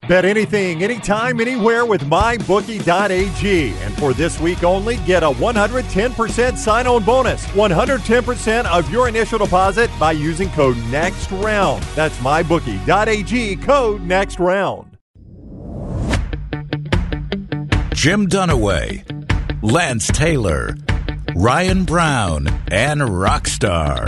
Bet anything, anytime, anywhere with MyBookie.ag. And for this week only, get a 110% sign-on bonus. 110% of your initial deposit by using code NEXTROUND. That's MyBookie.ag, code NEXTROUND. Jim Dunaway, Lance Taylor, Ryan Brown, and Rockstar.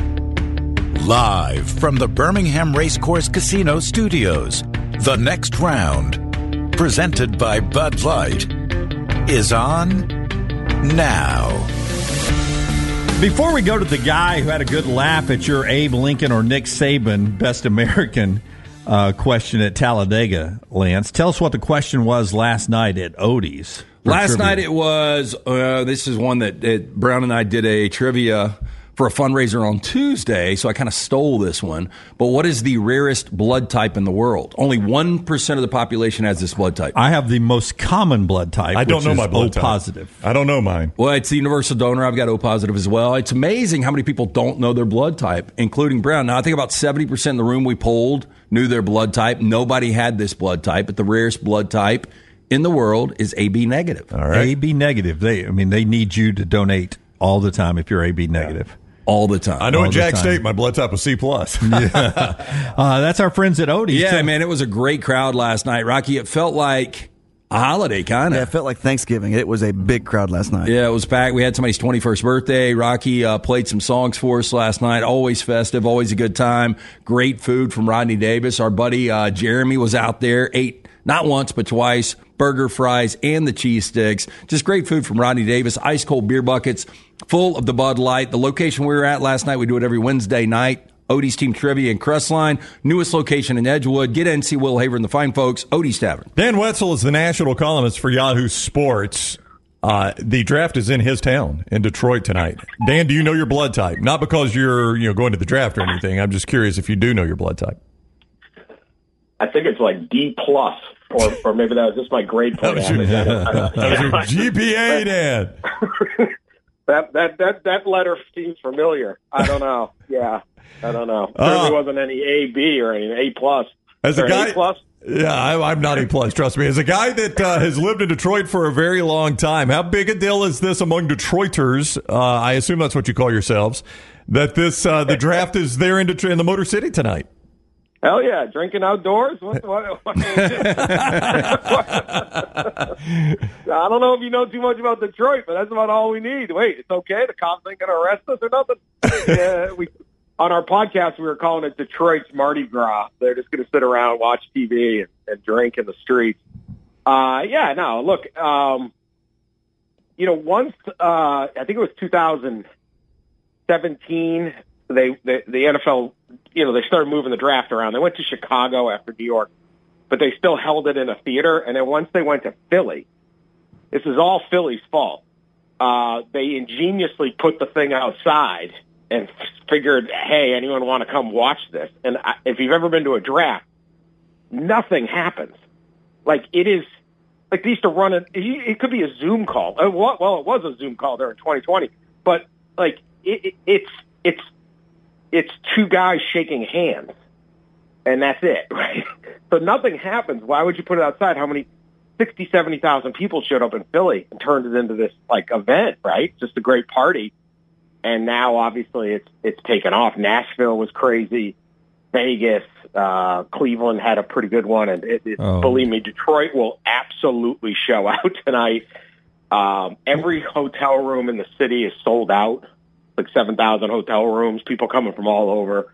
Live from the Birmingham Racecourse Casino Studios, the Next Round, presented by Bud Light, is on now. Before we go to the guy who had a good laugh at your Abe Lincoln or Nick Saban Best American question at Talladega, Lance, tell us what the question was last night at Odie's. Last night it was, this is one that Brown and I did a trivia for a fundraiser on Tuesday, so I kind of stole this one. But what is the rarest blood type in the world? Only 1% of the population has this blood type. I have the most common blood type. I don't know my blood type. O positive. I don't know mine. Well, it's the universal donor. I've got O positive as well. It's amazing how many people don't know their blood type, including Brown. Now, I think about 70% in the room we polled knew their blood type. Nobody had this blood type, but the rarest blood type in the world is AB negative. All right. AB negative. They need you to donate all the time if you're AB negative. Yeah. All the time. I know in Jack State, my blood type was C+. That's our friends at Odie's. Yeah, man, it was a great crowd last night, Rocky. It felt like a holiday, kind of. Yeah, it felt like Thanksgiving. It was a big crowd last night. Yeah, it was packed. We had somebody's 21st birthday. Rocky played some songs for us last night. Always festive, always a good time. Great food from Rodney Davis. Our buddy Jeremy was out there, ate not once but twice, burger, fries, and the cheese sticks. Just great food from Rodney Davis. Ice cold beer buckets full of the Bud Light. The location we were at last night, we do it every Wednesday night. Odie's Team Trivia in Crestline. Newest location in Edgewood. Get in, see Will Haver and the fine folks. Odie's Tavern. Dan Wetzel is the national columnist for Yahoo Sports. The draft is in his town, in Detroit tonight. Dan, do you know your blood type? Not because you're going to the draft or anything. I'm just curious if you do know your blood type. I think it's like D+, or maybe that was just my grade point. That was your GPA, Dan. That letter seems familiar. I don't know. Yeah, I don't know. Certainly wasn't any A, B, or any A+. As a guy, A+? Yeah, I'm not A+, trust me. As a guy that has lived in Detroit for a very long time, how big a deal is this among Detroiters? I assume that's what you call yourselves, that this the draft is there in the Motor City tonight. Hell yeah, drinking outdoors? What? I don't know if you know too much about Detroit, but that's about all we need. Wait, it's okay? The cops ain't going to arrest us or nothing? On our podcast, we were calling it Detroit's Mardi Gras. They're just going to sit around, watch TV, and drink in the streets. Look, once, I think it was 2017, the NFL, they started moving the draft around. They went to Chicago after New York, but they still held it in a theater. And then once they went to Philly, this is all Philly's fault. They ingeniously put the thing outside and figured, hey, anyone want to come watch this? And if you've ever been to a draft, nothing happens. Like, it is, like, they used to run it could be a Zoom call. Well, it was a Zoom call there in 2020, but, like, it's two guys shaking hands, and that's it, right? So nothing happens. Why would you put it outside? How many 60, 70,000 people showed up in Philly and turned it into this, like, event, right? Just a great party. And now, obviously, it's taken off. Nashville was crazy. Vegas, Cleveland had a pretty good one. And believe me, Detroit will absolutely show out tonight. Every hotel room in the city is sold out, like 7,000 hotel rooms, people coming from all over.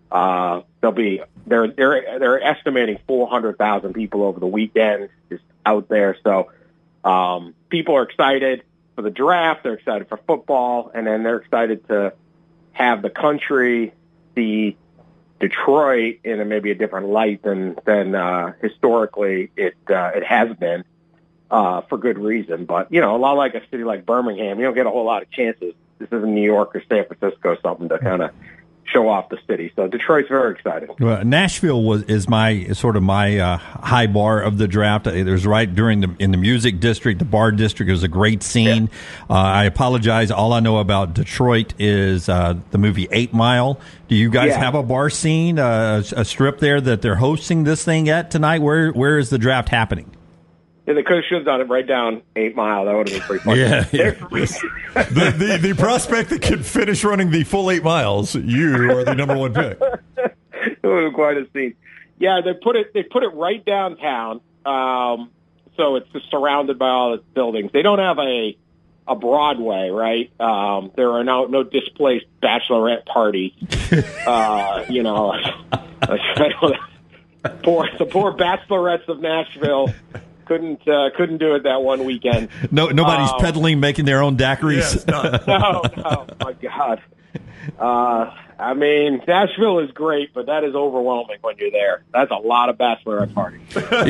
They're estimating 400,000 people over the weekend just out there. So people are excited for the draft, they're excited for football, and then they're excited to have the country see Detroit in maybe a different light than historically it has been, for good reason. But, a lot like a city like Birmingham, you don't get a whole lot of chances. This isn't New York or San Francisco, something to kind of show off the city. So Detroit's very excited. Well, Nashville is my high bar of the draft. It was right in the music district, the bar district. It was a great scene. Yeah. I apologize. All I know about Detroit is the movie 8 Mile. Do you guys have a bar scene, a strip there that they're hosting this thing at tonight? Where is the draft happening? Yeah, they should have done it right down 8 Mile. That would have been pretty funny. Yeah. the prospect that could finish running the full 8 miles, you are the number one pick. It would have quite a scene. Yeah, they put it right downtown, so it's just surrounded by all its buildings. They don't have a Broadway, right? There are no displaced bachelorette parties. The poor bachelorettes of Nashville couldn't do it that one weekend. Nobody's peddling, making their own daiquiris. Yes, no, my God. I mean, Nashville is great, but that is overwhelming when you're there. That's a lot of bachelorette parties.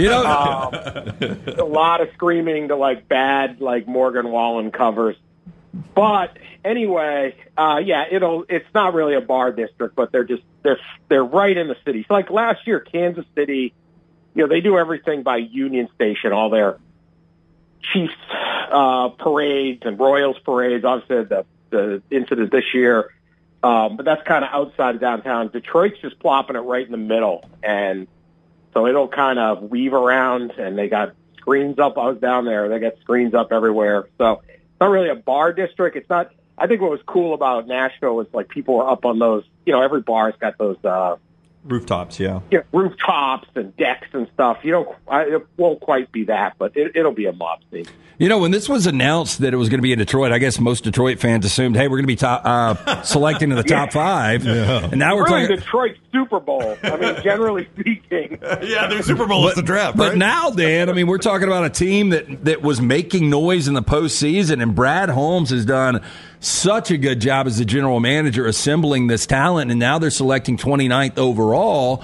A lot of screaming to bad Morgan Wallen covers. But anyway, it's not really a bar district, but they're right in the city. So last year, Kansas City, they do everything by Union Station, all their Chiefs parades and Royals parades. Obviously, the incident this year, but that's kind of outside of downtown. Detroit's just plopping it right in the middle, and so it'll kind of weave around. And they got screens up. I was down there; they got screens up everywhere. So it's not really a bar district. It's not. I think what was cool about Nashville was people were up on those. Every bar's got those. Rooftops, yeah, rooftops and decks and stuff. It won't quite be that, but it'll be a mob scene. When this was announced that it was going to be in Detroit, I guess most Detroit fans assumed, hey, we're going to be selecting to the top 5. Yeah. And now we're talking Detroit Super Bowl. I mean, generally speaking. Their Super Bowl is the draft, But right? now, Dan, we're talking about a team that was making noise in the postseason, and Brad Holmes has done such a good job as the general manager assembling this talent, and now they're selecting 29th overall.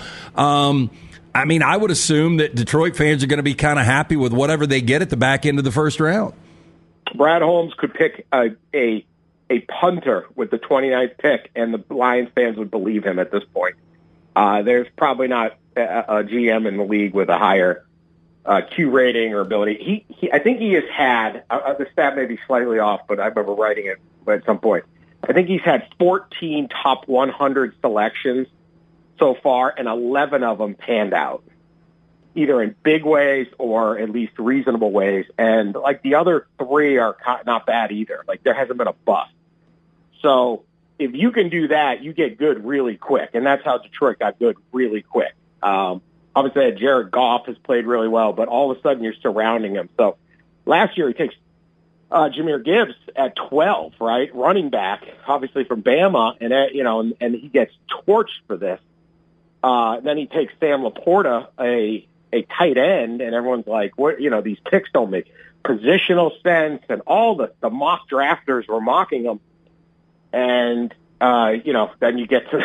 I would assume that Detroit fans are going to be kind of happy with whatever they get at the back end of the first round. Brad Holmes could pick a punter with the 29th pick, and the Lions fans would believe him at this point. There's probably not a GM in the league with a higher Q rating or ability. I think he has had, the stat may be slightly off, but I remember writing it at some point. I think he's had 14 top 100 selections so far, and 11 of them panned out, either in big ways or at least reasonable ways. And the other 3 are not bad either. There hasn't been a bust. So if you can do that, you get good really quick. And that's how Detroit got good really quick. Obviously, Jared Goff has played really well, but all of a sudden you're surrounding him. So last year he takes Jahmyr Gibbs at 12, right? Running back, obviously from Bama, and he gets torched for this. Then he takes Sam Laporta, a tight end, and everyone's like, "What? These picks don't make positional sense." And all the mock drafters were mocking him. And then you get to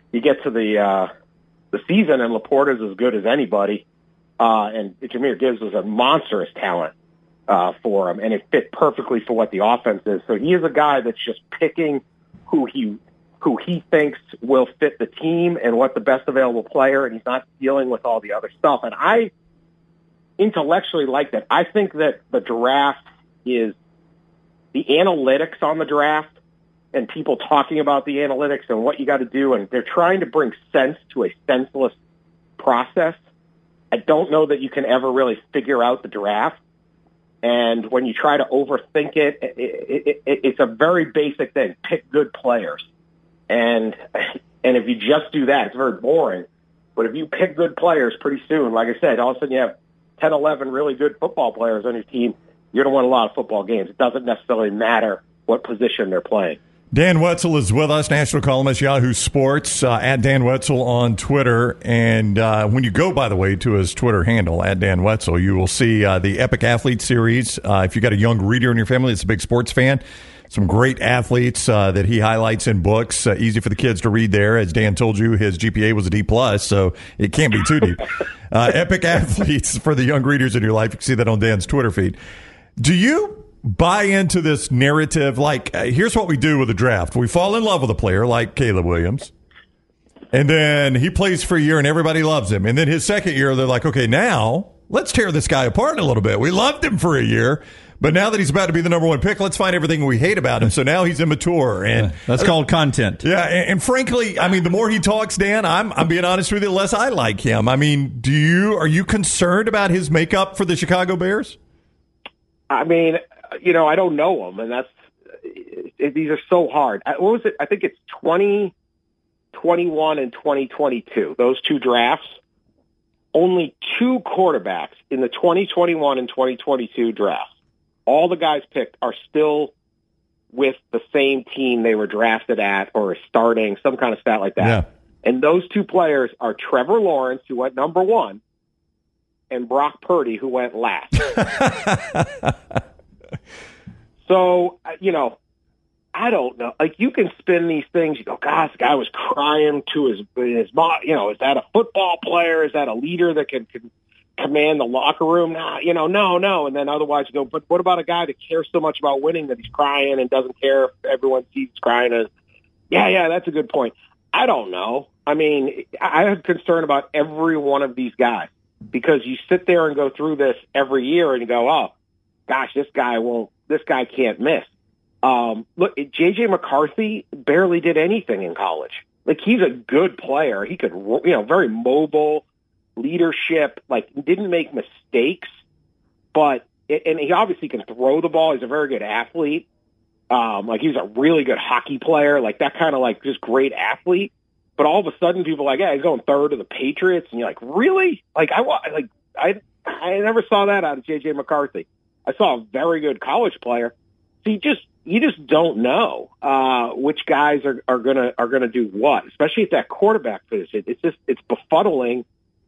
the season, and Laporta's as good as anybody. And Jahmyr Gibbs was a monstrous talent for him, and it fit perfectly for what the offense is. So he is a guy that's just picking who he thinks will fit the team and what the best available player, and he's not dealing with all the other stuff. And I intellectually like that. I think that the draft is the analytics on the draft and people talking about the analytics and what you got to do, and they're trying to bring sense to a senseless process. I don't know that you can ever really figure out the draft. And when you try to overthink it, it's a very basic thing. Pick good players. And if you just do that, it's very boring. But if you pick good players pretty soon, like I said, all of a sudden you have 10, 11 really good football players on your team, you're going to win a lot of football games. It doesn't necessarily matter what position they're playing. Dan Wetzel is with us, national columnist, Yahoo Sports, at Dan Wetzel on Twitter. And when you go, by the way, to his Twitter handle, at Dan Wetzel, you will see the Epic Athlete Series. If you've got a young reader in your family that's a big sports fan, some great athletes that he highlights in books. Easy for the kids to read there. As Dan told you, his GPA was a D+, so it can't be too deep. Epic Athletes for the young readers in your life. You can see that on Dan's Twitter feed. Do you buy into this narrative? Here's what we do with the draft. We fall in love with a player like Caleb Williams. And then he plays for a year and everybody loves him. And then his second year, they're like, okay, now let's tear this guy apart a little bit. We loved him for a year, but now that he's about to be the number one pick, let's find everything we hate about him. So now he's immature. And that's called content. Yeah. And frankly, I mean, the more he talks, Dan, I'm being honest with you, the less I like him. I mean, are you concerned about his makeup for the Chicago Bears? I mean, I don't know him, and these are so hard. What was it? I think it's 2021 and 2022. Those two drafts. Only two quarterbacks in the 2021 and 2022 drafts. All the guys picked are still with the same team they were drafted at or starting, some kind of stat like that. Yeah. And those two players are Trevor Lawrence, who went number one, and Brock Purdy, who went last. So, I don't know. Like, you can spin these things. You go, gosh, the guy was crying to his mom. Is that a football player? Is that a leader that can command the locker room? Nah, no. And then otherwise you go, but what about a guy that cares so much about winning that he's crying and doesn't care if everyone sees he's crying? And yeah, that's a good point. I don't know. I mean, I have concern about every one of these guys because you sit there and go through this every year and you go, oh, gosh, this guy can't miss. Look, J.J. McCarthy barely did anything in college. Like, he's a good player. He could, very mobile, leadership, didn't make mistakes, and he obviously can throw the ball. He's a very good athlete. He's a really good hockey player, that kind of just great athlete. But all of a sudden people are like, yeah, he's going third to the Patriots. And you're like, really? I never saw that out of J.J. McCarthy. I saw a very good college player. So you just don't know which guys are gonna do what, especially at that quarterback position. It's befuddling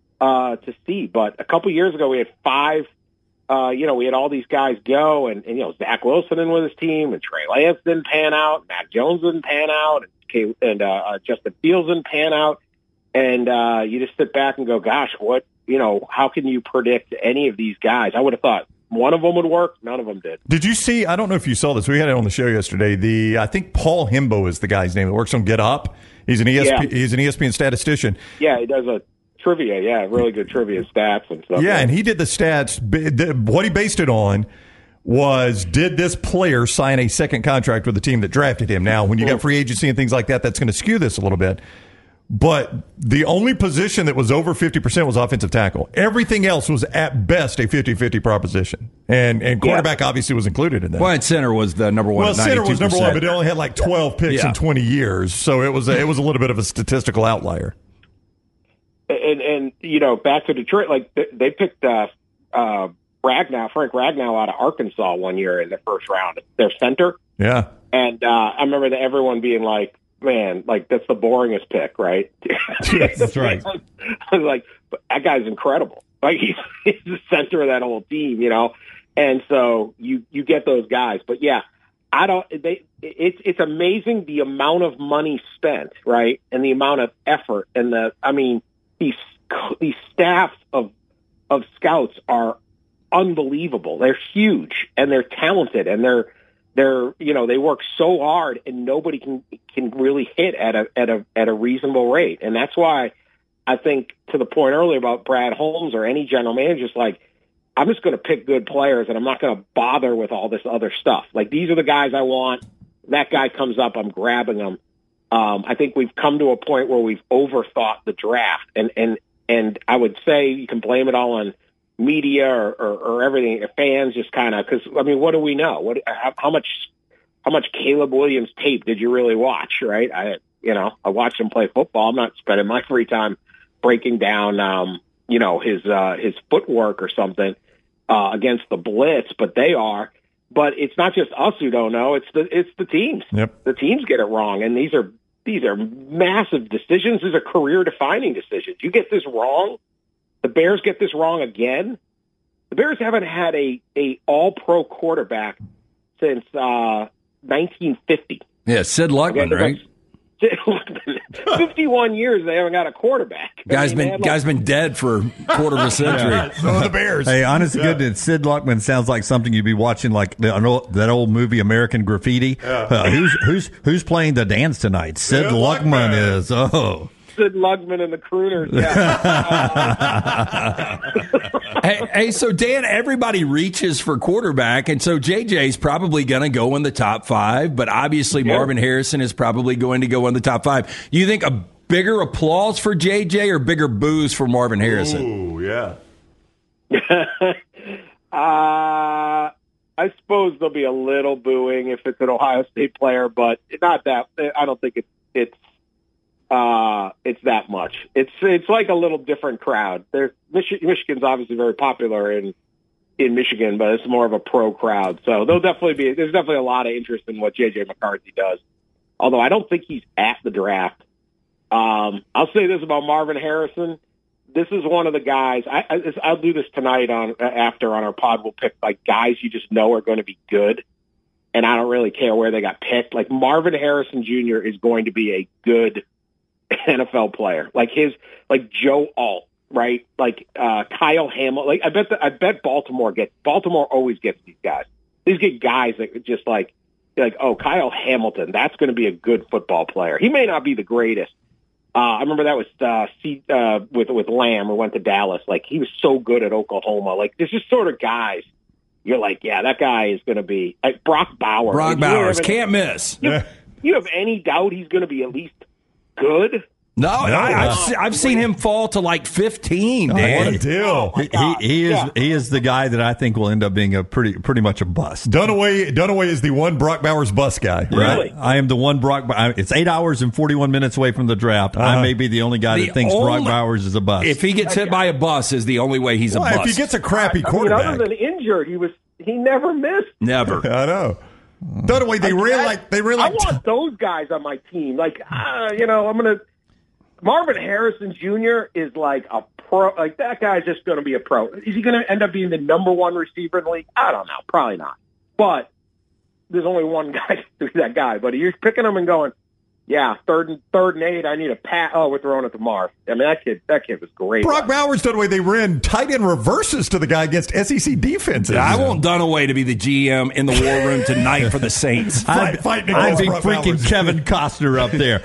to see. But a couple years ago, we had five. We had all these guys go, and Zach Wilson in with his team, and Trey Lance didn't pan out, Mac Jones didn't pan out, and Justin Fields didn't pan out, and you just sit back and go, gosh, what? How can you predict any of these guys? I would have thought one of them would work. None of them did. Did you see? I don't know if you saw this. We had it on the show yesterday. I think Paul Himbo is the guy's name that works on Get Up. He's an ESPN statistician. Yeah, he does a trivia. Yeah, really good trivia stats and stuff. Yeah, and he did the stats. What he based it on was, did this player sign a second contract with the team that drafted him? Now, when you got free agency and things like that, that's going to skew this a little bit. But the only position that was over 50% was offensive tackle. Everything else was at best a 50-50 proposition. And quarterback obviously was included in that. Well, and center was the number one. Well, center was number one, but it only had 12 picks in 20 years. So it was a little bit of a statistical outlier. And back to Detroit, they picked Frank Ragnow out of Arkansas one year in the first round, their center. Yeah. And I remember everyone being like, man, that's the boringest pick, right? That's right. I was like, but that guy's incredible. He's the center of that whole team, And so you get those guys, but yeah, it's amazing the amount of money spent, right? And the amount of effort and these staffs of scouts are unbelievable. They're huge and they're talented and they work so hard and nobody can really hit at a reasonable rate. And that's why I think, to the point earlier about Brad Holmes or any general manager, I'm just going to pick good players and I'm not going to bother with all this other stuff. These are the guys I want. That guy comes up, I'm grabbing them. I think we've come to a point where we've overthought the draft, and I would say you can blame it all on media or everything. Fans just kind of, because what do we know? How much Caleb Williams tape did you really watch? Right? I watched him play football. I'm not spending my free time breaking down his footwork or something against the blitz, but they are. But it's not just us who don't know. It's the teams. Yep. The teams get it wrong, and these are massive decisions. These are career-defining decisions. You get this wrong, the Bears get this wrong again. The Bears haven't had a all-pro quarterback since 1950. Yeah, Sid Luckman, right? 51 years they haven't got a quarterback. Guy's been dead for a quarter of a century. So the Bears. Hey, honest to goodness, Sid Luckman sounds like something you'd be watching, that old movie American Graffiti. Who's playing the dance tonight? Sid Luckman is. Oh. Sid Lugman and the Crooners. Yeah. Hey, so Dan, everybody reaches for quarterback, and so JJ's probably going to go in the top 5, but obviously Marvin Harrison is probably going to go in the top 5. You think a bigger applause for JJ or bigger boos for Marvin Harrison? Ooh, yeah. I suppose there'll be a little booing if it's an Ohio State player, but not that. I don't think it's that much. It's like a little different crowd. Michigan's obviously very popular in Michigan, but it's more of a pro crowd. So there's definitely a lot of interest in what JJ McCarthy does. Although I don't think he's at the draft. I'll say this about Marvin Harrison. This is one of the guys. I'll do this tonight after on our pod. We'll pick like guys you just know are going to be good, and I don't really care where they got picked. Like Marvin Harrison Jr. is going to be a good NFL player, like Joe Alt, right? Like Kyle Hamilton. Like I bet Baltimore always gets these guys. These get guys that just like Kyle Hamilton. That's going to be a good football player. He may not be the greatest. I remember that was with Lamb, who went to Dallas. Like he was so good at Oklahoma. Like there's just sort of guys you're like, yeah, that guy is going to be like Brock Bowers. Brock Bowers can't miss. You have any doubt he's going to be at least good? No, I've seen him fall to like 15. Dan. What a deal! He is the guy that I think will end up being a pretty much a bust. Dunaway is the one Brock Bowers bust guy. Really? I am the one Brock. It's 8 hours and 41 minutes away from the draft. I may be the only guy that thinks Brock Bowers is a bust. If he gets hit by a bus, is the only way he's a bust. If he gets a crappy quarterback, other than injured, he never missed. Never. I know. Dunaway, they really. I want those guys on my team. Like, I'm gonna. Marvin Harrison Jr. is like a pro. Like that guy's just going to be a pro. Is he going to end up being the number one receiver in the league? I don't know. Probably not. But there's only one guy to be that guy. But you're picking him and going, yeah, third and 8. I need a pat. Oh, we're throwing it to Marv. I mean, that kid was great. Brock Bowers, Dunaway, they ran tight end reverses to the guy against SEC defenses. I want Dunaway to be the GM in the war room tonight for the Saints. I'd be freaking Kevin Costner up there.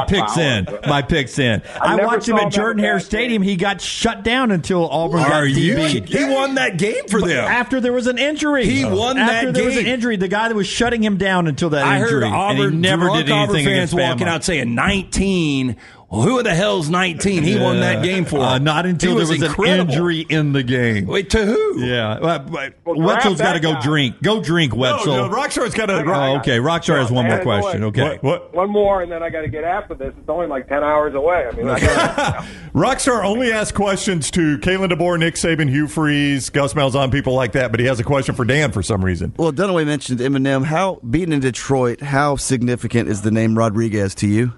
My pick's in. I watched him at Jordan-Hare Stadium. He got shut down until Auburn got DB'd. He won that game for them. After there was an injury. He won that game. After there was an injury, the guy that was shutting him down until that injury. I heard Auburn, and he never did anything against Bama. Walking out saying 19. Well, who the hell's 19? He won that game for him. Not until there was an injury in the game. Wait, to who? Yeah. Wetzel's got to go drink. Go drink, Wetzel. No, Rockstar's got to. Okay, Rockstar has one more question. Okay. What? One more, and then I got to get after this. It's only like 10 hours away. I mean, Rockstar only asks questions to Kalen DeBoer, Nick Saban, Hugh Freeze, Gus Malzahn, people like that, but he has a question for Dan for some reason. Well, Dunaway mentioned Eminem. How, beaten in Detroit, how significant is the name Rodriguez to you?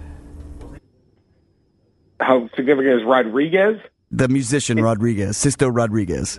How significant is Rodriguez? The musician Rodriguez, Sisto Rodriguez.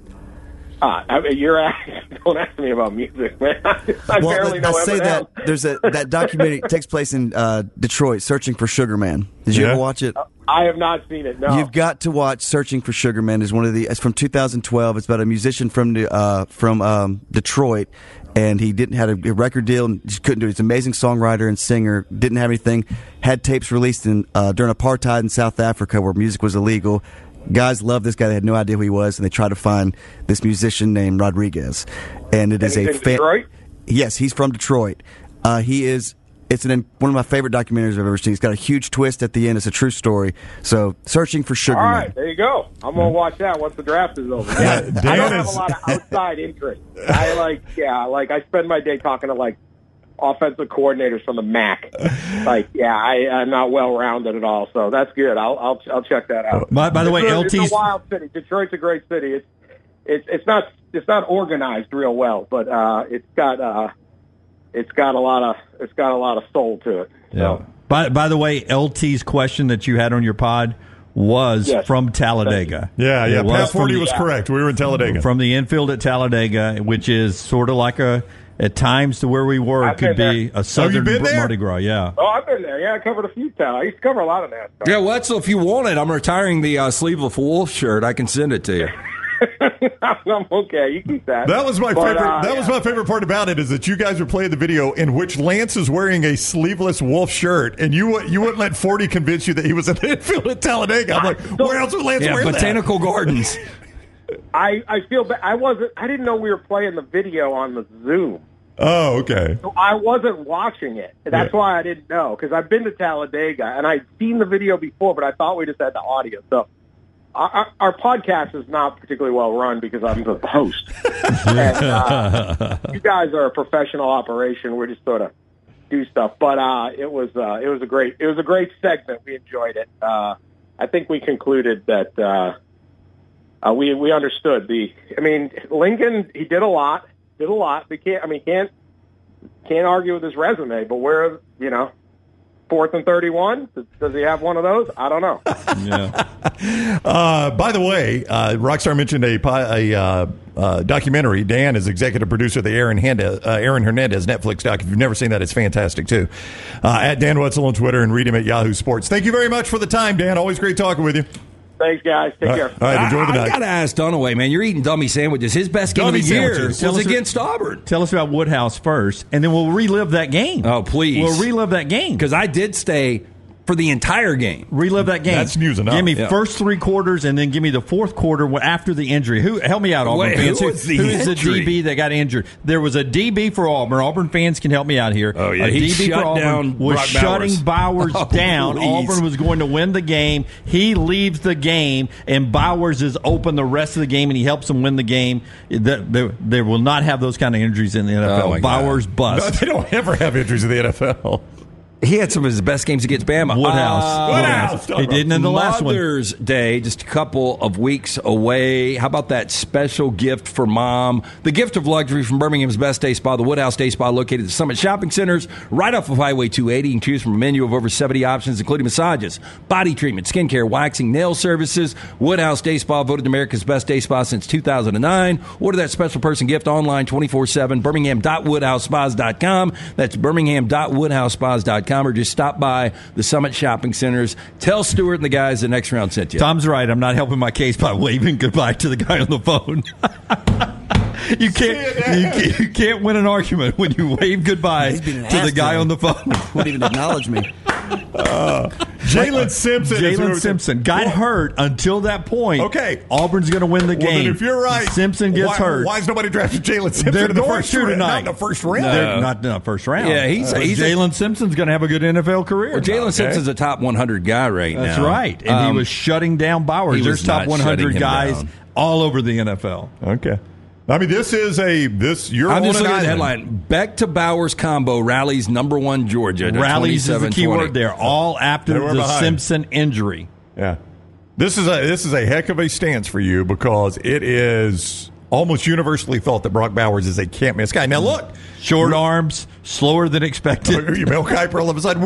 Don't ask me about music, man. I barely know say Eminem. that there's that documentary takes place in Detroit, Searching for Sugar Man. Did you ever watch it? I have not seen it. No, you've got to watch Searching for Sugar Man. It's from 2012. It's about a musician from Detroit, and he didn't have a record deal and just couldn't do it. He's an amazing songwriter and singer. Didn't have anything. Had tapes released during apartheid in South Africa where music was illegal. Guys loved this guy. They had no idea who he was, and they tried to find this musician named Rodriguez. And it is Detroit? Yes, he's from Detroit. It's one of my favorite documentaries I've ever seen. It's got a huge twist at the end. It's a true story. So, Searching for Sugar Man. All right, there you go. I'm going to watch that once the draft is over. I don't have a lot of outside interest. I spend my day talking to offensive coordinators from the MAC. I'm not well-rounded at all, so that's good. I'll check that out. By the way, it's a wild city. Detroit's a great city. It's not organized real well, but it's got a lot of soul to it. So. Yeah. By the way, LT's question that you had on your pod was from Talladega. Yeah. Pat Forty was correct. We were in Talladega. From the infield at Talladega, which is sort of like at times to where we were, it could be a southern Mardi Gras. Yeah. Oh, I've been there. Yeah, I covered a few towns. I used to cover a lot of NASCAR. Yeah, Wetzel, if you want it, I'm retiring the Sleeveless Wolf shirt. I can send it to you. I'm okay. You keep that. That was my favorite. That was my favorite part about it is that you guys were playing the video in which Lance is wearing a sleeveless Wolf shirt, and you wouldn't let 40 convince you that he was in the infield at Talladega. I'm like, where else would Lance wear that? Botanical Gardens. I feel bad. I didn't know we were playing the video on the Zoom. Oh, okay. So I wasn't watching it. That's why I didn't know, because I've been to Talladega and I'd seen the video before, but I thought we just had the audio. So our podcast is not particularly well run because I'm the host. And, you guys are a professional operation. We're just sort of do stuff. But it was a great segment. We enjoyed it. I think we concluded that we understood Lincoln. He did a lot. We can't argue with his resume. But where 4th and 31? Does he have one of those? I don't know. Yeah. By the way, Rockstar mentioned a documentary. Dan is executive producer of the Aaron Hernandez Netflix doc. If you've never seen that, it's fantastic, too. At Dan Wetzel on Twitter and read him at Yahoo Sports. Thank you very much for the time, Dan. Always great talking with you. Thanks, guys. Take care. All right, enjoy the night. I got to ask Dunaway, man. You're eating dummy sandwiches. His best game of the year was against Auburn. Tell us about Woodhouse first, and then we'll relive that game. Oh, please. We'll relive that game. Because I did stay for the entire game. Relive that game. That's news enough. Give me first 3 quarters, and then give me the fourth quarter after the injury. Help me out, Auburn fans. Who is the DB that got injured? There was a DB for Auburn. Auburn fans can help me out here. Oh, yeah. A He DB shut for Auburn down was Brock shutting Bowers down. Please. Auburn was going to win the game. He leaves the game, and Bowers is open the rest of the game, and he helps them win the game. They will not have those kind of injuries in the NFL. Bowers bust. No, they don't ever have injuries in the NFL. He had some of his best games against Bama. Woodhouse. He didn't in the last one. Mother's Day, just a couple of weeks away. How about that special gift for mom? The gift of luxury from Birmingham's Best Day Spa, the Woodhouse Day Spa, located at the Summit Shopping Centers, right off of Highway 280. You can choose from a menu of over 70 options, including massages, body treatment, skincare, waxing, nail services. Woodhouse Day Spa, voted America's Best Day Spa since 2009. Order that special person gift online 24/7, birmingham.woodhousespas.com. That's birmingham.woodhousespas.com. Or just stop by the Summit Shopping Centers. Tell Stewart and the guys the next round sent you. Tom's right. I'm not helping my case by waving goodbye to the guy on the phone. You can't win an argument when you wave goodbye to the guy on the phone. Won't even acknowledge me. Jalen Simpson got hurt until that point. Okay. Auburn's going to win the game. Then if you're right, Simpson gets hurt. Why is nobody drafting Jalen Simpson They're in the going first to round? tonight. Not in the first round. Not in the first round. Yeah, he's Jalen Simpson's going to have a good NFL career. Well, Jalen Simpson's a top 100 guy right now. That's right. And he was shutting down Bowers. There's top 100 guys all over the NFL. Okay. I mean, you're I'm just looking at the headline. Beck to Bowers combo rallies #1 Georgia. Rallies is the key word there. All after the Simpson injury. Yeah. This is a heck of a stance for you because it is almost universally thought that Brock Bowers is a can't miss guy. Now look, short arms, slower than expected. You Mel Kiper all of a sudden.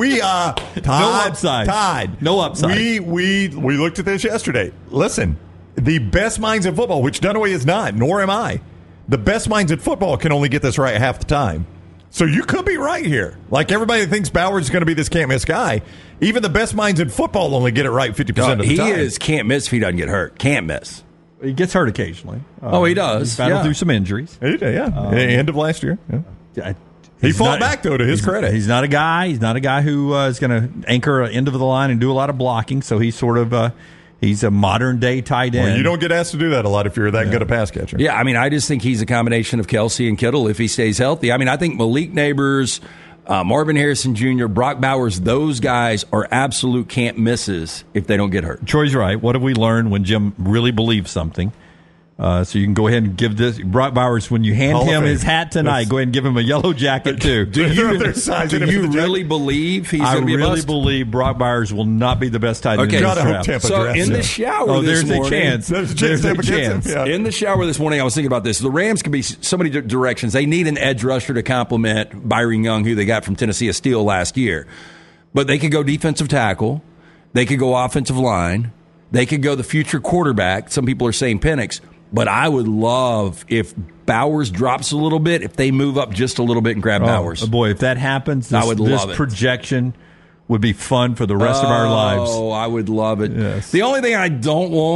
Tied. No upside. We looked at this yesterday. Listen, the best minds in football, which Dunaway is not, nor am I. The best minds in football can only get this right half the time. So you could be right here. Like everybody thinks Bowers is going to be this can't-miss guy. Even the best minds in football only get it right 50% of the time. He is can't-miss if he doesn't get hurt. Can't miss. He gets hurt occasionally. He does. He's battled through some injuries. He did, end of last year. Yeah. He fought back, though, to his credit. He's not a guy. He's not a guy who is going to anchor an end of the line and do a lot of blocking. So he's sort of he's a modern-day tight end. Well, you don't get asked to do that a lot if you're that good a pass catcher. Yeah, I mean, I just think he's a combination of Kelsey and Kittle if he stays healthy. I mean, I think Malik Neighbors, Marvin Harrison Jr., Brock Bowers, those guys are absolute can't misses if they don't get hurt. Troy's right. What have we learned when Jim really believes something? So you can go ahead and give this Brock Bowers, when you hand him his hat tonight, go ahead and give him a yellow jacket too. Do you really believe he's going to be a bust? I really believe Brock Bowers will not be the best tight end in this draft. So in the shower this morning, there's a chance. Yeah. In the shower this morning, I was thinking about this. The Rams could be so many directions. They need an edge rusher to complement Byron Young, who they got from Tennessee, a steal last year. But they could go defensive tackle. They could go offensive line. They could go the future quarterback. Some people are saying Penix. But I would love if Bowers drops a little bit, if they move up just a little bit and grab Bowers. Boy, if that happens, I would love this projection would be fun for the rest of our lives. Oh, I would love it. Yes. The only thing I don't want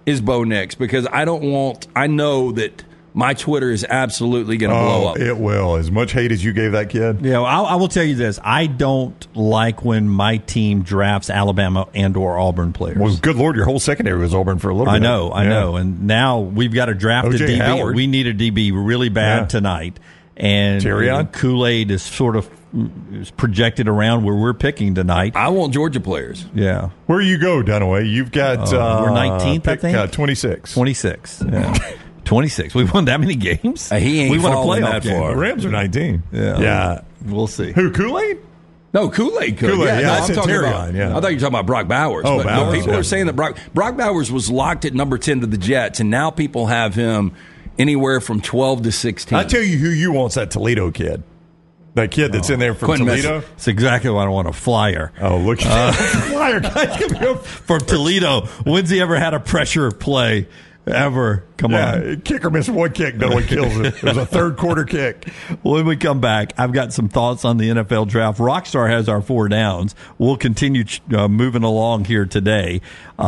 is Bo Nix, because I know that my Twitter is absolutely going to blow up. It will. As much hate as you gave that kid. Yeah, I will tell you this. I don't like when my team drafts Alabama and or Auburn players. Well, good Lord, your whole secondary was Auburn for a little bit. I know. And now we've got to draft a DB. Howard. We need a DB really bad tonight. And Terrion? Kool-Aid is sort of projected around where we're picking tonight. I want Georgia players. Yeah. Where you go, Dunaway? You've got we're 19th, I think. 26. 26. Yeah. 26. We won that many games? He ain't falling that far. The Rams are 19. Yeah. We'll see. Who, Kool-Aid? No, Kool-Aid could. Kool-Aid, No, I I'm said talking Terrion, about, I thought you were talking about Brock Bowers. Oh, but Bowers, people are saying that Brock Bowers was locked at number 10 to the Jets, and now people have him anywhere from 12 to 16. I tell you who you want's that Toledo kid. That kid that's in there from Quentin Toledo. It's exactly what I want, a flyer. Oh, look at that. Flyer guy. From Toledo. When's he ever had a pressure play? Ever. Come on. Kicker missed one kick. No one kills it. It was a third quarter kick. When we come back, I've got some thoughts on the NFL draft. Rockstar has our 4 downs. We'll continue moving along here today.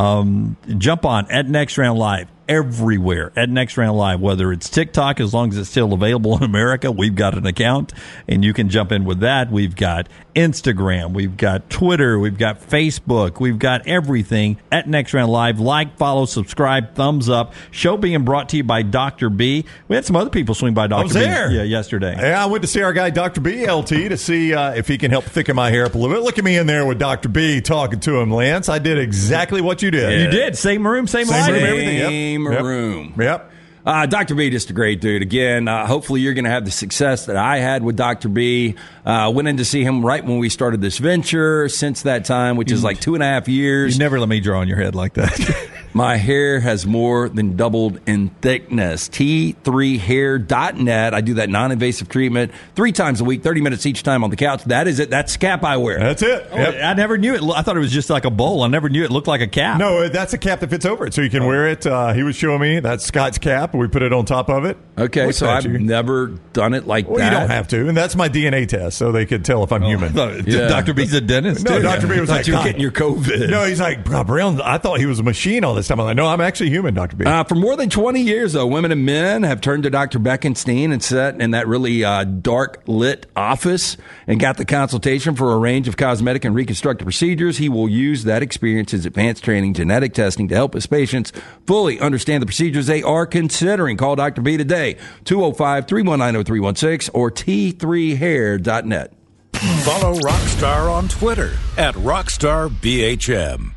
Jump on at Next Round Live. Everywhere at Next Round Live, whether it's TikTok, as long as it's still available in America, we've got an account, and you can jump in with that. We've got Instagram, we've got Twitter, we've got Facebook, we've got everything at Next Round Live. Like, follow, subscribe, thumbs up. Show being brought to you by Dr. B. We had some other people swing by Dr. B. There. Yesterday. Yeah, I went to see our guy, Dr. B, LT, to see if he can help thicken my hair up a little bit. Look at me in there with Dr. B talking to him, Lance. I did exactly what you did. Yeah. You did. Same room, same lighting. Everything. Yep. Room. Yep. Dr. B, just a great dude. Again, hopefully you're going to have the success that I had with Dr. B. Went in to see him right when we started this venture. Since that time, which is like 2.5 years. You never let me draw on your head like that. My hair has more than doubled in thickness. T3hair.net. I do that non-invasive treatment 3 times a week, 30 minutes each time on the couch. That is it. That's the cap I wear. That's it. Yep. I never knew it. I thought it was just like a bowl. I never knew it looked like a cap. No, that's a cap that fits over it, so you can wear it. He was showing me that's Scott's cap. We put it on top of it. Okay, so I've never done it like that. You don't have to, and that's my DNA test, so they could tell if I'm human. Dr. B's a dentist. No, Dr. B was like, you're getting your COVID. No, he's like, Brown, I thought he was a machine all this time. I'm like, no, I'm actually human, Dr. B. For more than 20 years, though, women and men have turned to Dr. Beckenstein and sat in that really dark lit office and got the consultation for a range of cosmetic and reconstructive procedures. He will use that experience, his advanced training, genetic testing to help his patients fully understand the procedures they are considering. Call Dr. B today, 205-319-0316 or T3hair.net. Follow Rockstar on Twitter at RockstarBHM.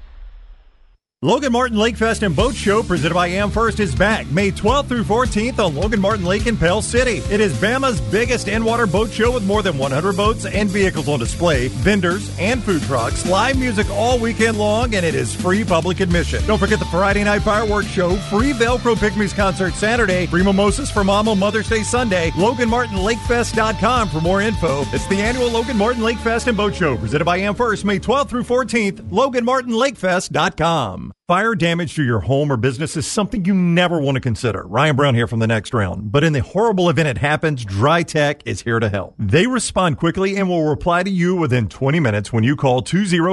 Logan Martin Lake Fest and Boat Show presented by AmFirst is back May 12th through 14th on Logan Martin Lake in Pell City. It is Bama's biggest in-water boat show with more than 100 boats and vehicles on display, vendors and food trucks, live music all weekend long, and it is free public admission. Don't forget the Friday night fireworks show, free Velcro Pygmies concert Saturday, free mimosas for Mom on Mother's Day Sunday. LoganMartinLakeFest.com for more info. It's the annual Logan Martin Lake Fest and Boat Show presented by AmFirst May 12th through 14th. LoganMartinLakeFest.com. Fire damage to your home or business is something you never want to consider. Ryan Brown here from The Next Round. But in the horrible event it happens, Dry Tech is here to help. They respond quickly and will reply to you within 20 minutes when you call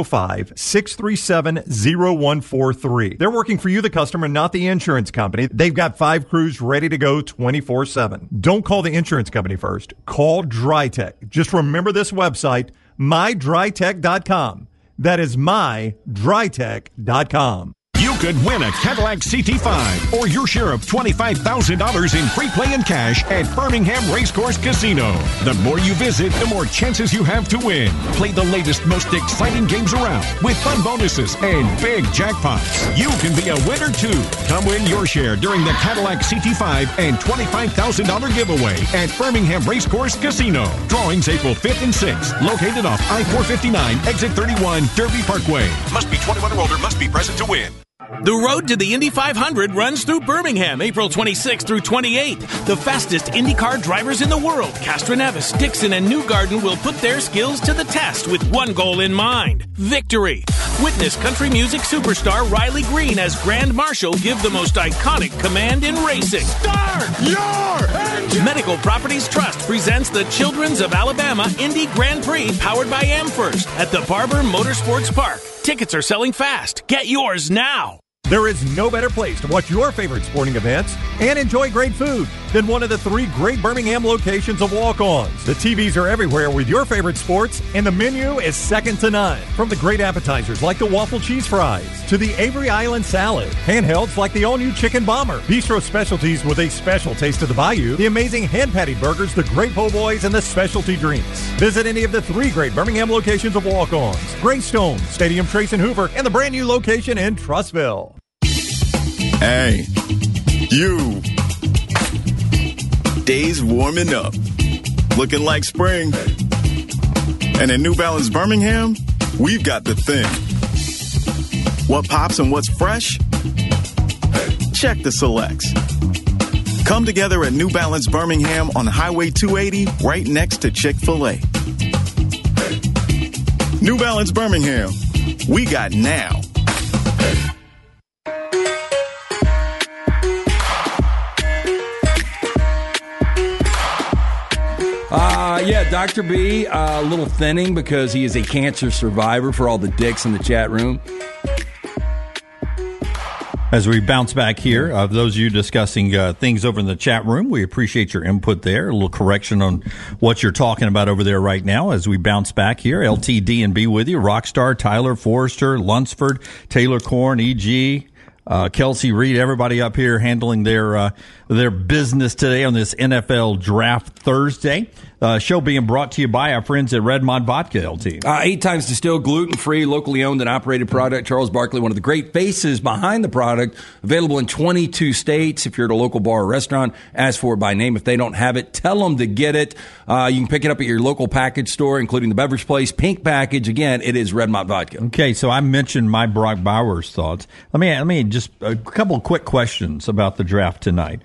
205-637-0143. They're working for you, the customer, not the insurance company. They've got 5 crews ready to go 24/7. Don't call the insurance company first. Call Dry Tech. Just remember this website, mydrytech.com. That is mydrytech.com. You could win a Cadillac CT5 or your share of $25,000 in free play and cash at Birmingham Racecourse Casino. The more you visit, the more chances you have to win. Play the latest, most exciting games around with fun bonuses and big jackpots. You can be a winner too. Come win your share during the Cadillac CT5 and $25,000 giveaway at Birmingham Racecourse Casino. Drawings April 5th and 6th. Located off I-459, exit 31, Derby Parkway. Must be 21 or older, must be present to win. The road to the Indy 500 runs through Birmingham, April 26th through 28th. The fastest IndyCar drivers in the world, Castroneves, Dixon, and Newgarden, will put their skills to the test with one goal in mind: victory. Witness country music superstar Riley Green as Grand Marshal give the most iconic command in racing. Start your engine! Medical Properties Trust presents the Children's of Alabama Indy Grand Prix powered by AmFirst at the Barber Motorsports Park. Tickets are selling fast. Get yours now. There is no better place to watch your favorite sporting events and enjoy great food than one of the 3 great Birmingham locations of Walk-Ons. The TVs are everywhere with your favorite sports, and the menu is second to none. From the great appetizers like the waffle cheese fries to the Avery Island salad, handhelds like the all-new chicken bomber, bistro specialties with a special taste of the Bayou, the amazing hand-patty burgers, the great po' boys, and the specialty drinks. Visit any of the 3 great Birmingham locations of Walk-Ons: Greystone, Stadium Trace and Hoover, and the brand new location in Trussville. Hey, you. Days warming up. Looking like spring. And at New Balance Birmingham, we've got the thing. What pops and what's fresh? Check the selects. Come together at New Balance Birmingham on Highway 280, right next to Chick-fil-A. New Balance Birmingham. We got now. Yeah, Dr. B, a little thinning because he is a cancer survivor for all the dicks in the chat room. As we bounce back here, of those of you discussing things over in the chat room, we appreciate your input there. A little correction on what you're talking about over there right now as we bounce back here. LTD and B with you. Rockstar, Tyler, Forrester, Lunsford, Taylor Korn, E.G., Kelsey Reed, everybody up here handling their business today on this NFL Draft Thursday. Show being brought to you by our friends at Redmond Vodka, LT. 8 times distilled, gluten-free, locally owned and operated product. Charles Barkley, one of the great faces behind the product. Available in 22 states. If you're at a local bar or restaurant, ask for it by name. If they don't have it, tell them to get it. You can pick it up at your local package store, including the Beverage Place. Pink package. Again, it is Redmond Vodka. Okay, so I mentioned my Brock Bowers thoughts. Let me just a couple of quick questions about the draft tonight.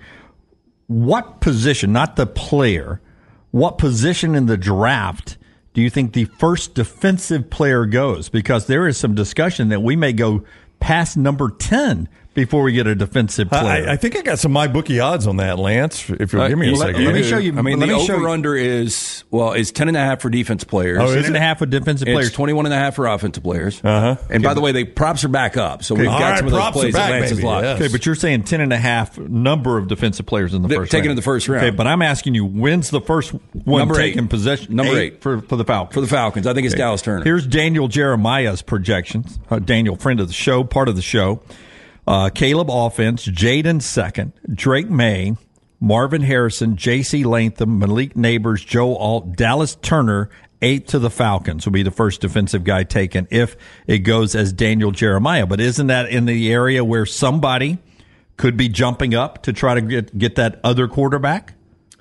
What position, not the player, what position in the draft do you think the first defensive player goes? Because there is some discussion that we may go past number 10 before we get a defensive player. I think I got some MyBookie odds on that, Lance, if you'll give me a second. Let me show you. I mean, the over-under is 10.5 for defense players. 10.5 for defensive players. It's 21.5 for offensive players. Uh-huh. And by the way, props are back up. So we've got some of those plays that Lance has lost. Yes. Okay, but you're saying 10.5 number of defensive players in the first round. Taken in the first round. Okay, but I'm asking you, when's the first one number taken 8. possession? Number 8. For the Falcons. For the Falcons. I think it's Dallas Turner. Here's Daniel Jeremiah's projections. Daniel, friend of the show, part of the show. Caleb offense, Jaden second, Drake May, Marvin Harrison, J.C. Latham, Malik Neighbors, Joe Alt, Dallas Turner, 8th to the Falcons will be the first defensive guy taken if it goes as Daniel Jeremiah. But isn't that in the area where somebody could be jumping up to try to get that other quarterback?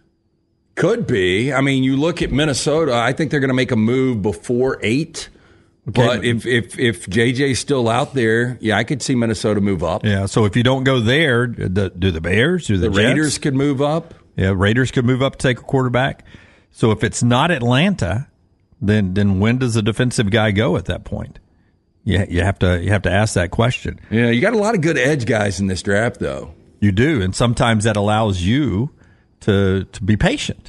Could be. I mean, you look at Minnesota, I think they're going to make a move before 8. Okay. But if JJ's still out there, yeah, I could see Minnesota move up. Yeah, so if you don't go there, do the Bears, do the Jets? Raiders could move up. Yeah, Raiders could move up to take a quarterback. So if it's not Atlanta, then when does the defensive guy go at that point? Yeah, you have to ask that question. Yeah, you got a lot of good edge guys in this draft, though. You do, and sometimes that allows you to be patient.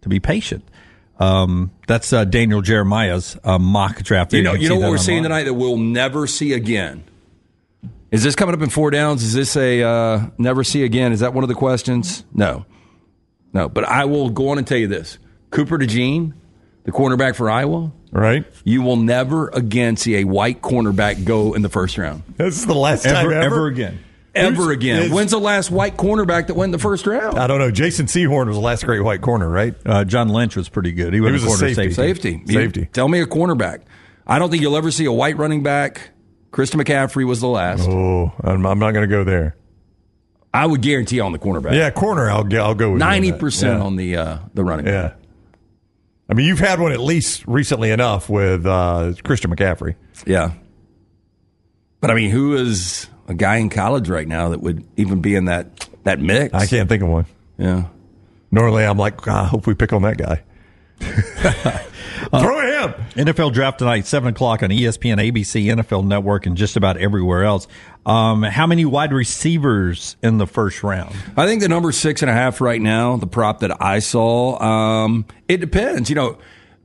That's Daniel Jeremiah's mock draft. You know what we're seeing tonight that we'll never see again? Is this coming up in 4 downs? Is this a never see again? Is that one of the questions? No. But I will go on and tell you this. Cooper DeJean, the cornerback for Iowa, right? You will never again see a white cornerback go in the first round. This is the last time ever again. Ever again. When's the last white cornerback that went in the first round? I don't know. Jason Sehorn was the last great white corner, right? John Lynch was pretty good. He was a corner safety. Tell me a cornerback. I don't think you'll ever see a white running back. Christian McCaffrey was the last. Oh, I'm not going to go there. I would guarantee on the cornerback. Yeah, corner. I'll go with 90% on the running back. Yeah. I mean, you've had one at least recently enough with Christian McCaffrey. Yeah. But I mean, who is a guy in college right now that would even be in that mix? I can't think of one. Yeah. Normally, I'm like, I hope we pick on that guy. Throw him. NFL draft tonight, 7 o'clock on ESPN, ABC, NFL Network, and just about everywhere else. How many wide receivers in the first round? I think the number 6.5 right now, the prop that I saw. It depends.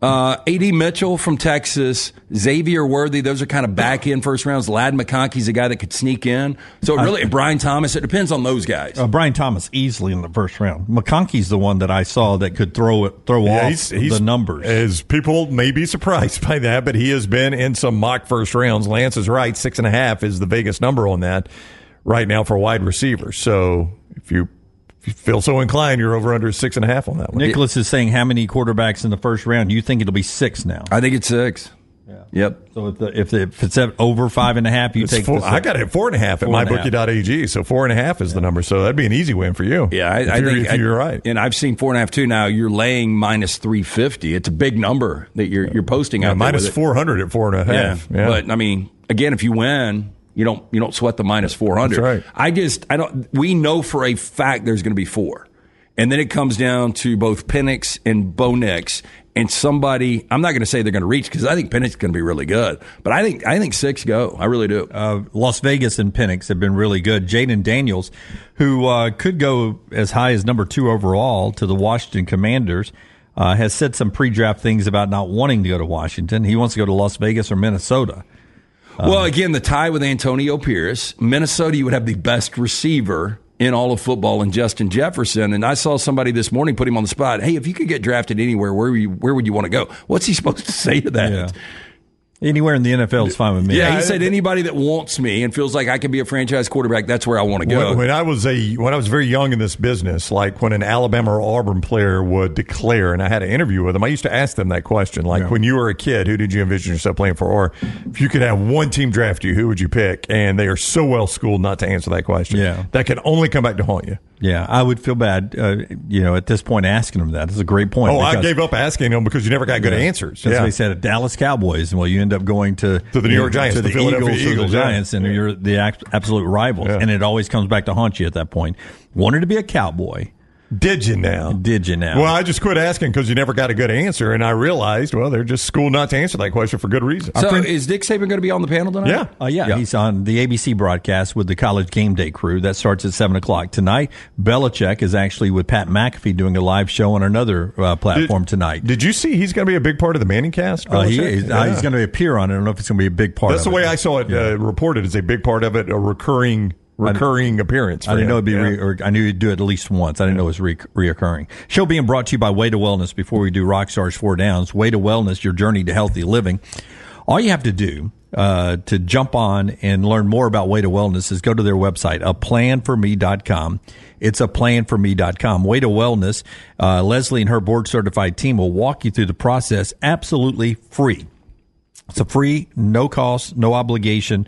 A.D. Mitchell from Texas, Xavier Worthy, those are kind of back in first rounds. Ladd McConkey's a guy that could sneak in. So really, Brian Thomas, it depends on those guys. Brian Thomas easily in the first round. McConkey's the one that I saw that could throw off the numbers. As people may be surprised by that, but he has been in some mock first rounds. Lance is right. 6.5 is the Vegas number on that right now for wide receivers. So if you feel so inclined, you're over under 6.5 on that one. Nicholas is saying how many quarterbacks in the first round? You think it'll be 6 now? I think it's 6. Yeah. Yep. So if it's at over 5.5, you take. I got it at 4.5 at mybookie.ag. So 4.5 is the number. So that'd be an easy win for you. Yeah, I think you're right. And I've seen 4.5 too. Now you're laying minus 350. It's a big number that you're posting out there. Minus 400 at 4.5. Yeah. But I mean, again, if you win. You don't sweat the minus 400. That's right. We know for a fact there's going to be 4. And then it comes down to both Penix and Bo Nix. And somebody, I'm not going to say they're going to reach because I think Penix is going to be really good. But I think 6 go. I really do. Las Vegas and Penix have been really good. Jaden Daniels, who could go as high as number 2 overall to the Washington Commanders, has said some pre-draft things about not wanting to go to Washington. He wants to go to Las Vegas or Minnesota. Well, again, the tie with Antonio Pierce. Minnesota, you would have the best receiver in all of football in Justin Jefferson. And I saw somebody this morning put him on the spot. Hey, if you could get drafted anywhere, where would you want to go? What's he supposed to say to that? Yeah. Anywhere in the NFL is fine with me. Yeah, he said anybody that wants me and feels like I can be a franchise quarterback, that's where I want to go. When I was very young in this business, like when an Alabama or Auburn player would declare, and I had an interview with them, I used to ask them that question, like when you were a kid, who did you envision yourself playing for? Or if you could have one team draft you, who would you pick? And they are so well schooled not to answer that question. Yeah. That can only come back to haunt you. Yeah, I would feel bad, at this point asking them that. It's a great point. I gave up asking them because you never got good answers. That's what they said at Dallas Cowboys. And you end up going to the New York Giants, to the Eagles, or the Giants, and you're you're the absolute rivals. Yeah. And it always comes back to haunt you at that point. Wanted to be a Cowboy. Did you now? Well, I just quit asking because you never got a good answer, and I realized, they're just schooled not to answer that question for good reason. So is Nick Saban going to be on the panel tonight? Yeah. He's on the ABC broadcast with the College Game Day crew. That starts at 7 o'clock tonight. Belichick is actually with Pat McAfee doing a live show on another platform tonight. Did you see he's going to be a big part of the Manning cast? He is. He's going to appear on it. I don't know if it's going to be a big part of it. That's the way I saw it reported as a big part of it, a recurring appearance. I didn't know it'd be. I knew he'd do it at least once. I didn't know it was reoccurring. Show being brought to you by Way to Wellness. Before we do Rockstar's 4 Downs, Way to Wellness, your journey to healthy living. All you have to do to jump on and learn more about Way to Wellness is go to their website, aplanforme.com. It's aplanforme.com. Way to Wellness. Leslie and her board certified team will walk you through the process absolutely free. It's a free, no cost, no obligation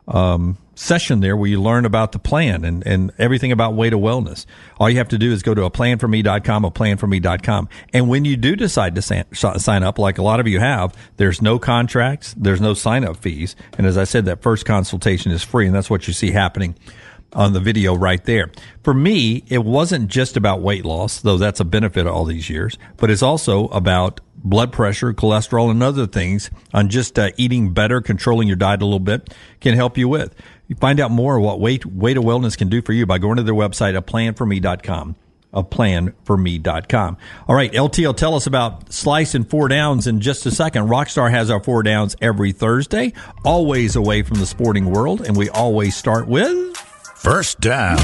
session there where you learn about the plan and everything about Way to Wellness. All you have to do is go to aplanforme.com. And when you do decide to sign up, like a lot of you have, there's no contracts, there's no sign-up fees. And as I said, that first consultation is free, and that's what you see happening on the video right there. For me, it wasn't just about weight loss, though that's a benefit all these years, but it's also about blood pressure, cholesterol, and other things on just eating better, controlling your diet a little bit can help you with. You find out more what Way to Wellness can do for you by going to their website, aplanforme.com. Aplanforme.com. All right, LTL, tell us about Slice and 4 Downs in just a second. Rockstar has our 4 Downs every Thursday, always away from the sporting world, and we always start with First Down.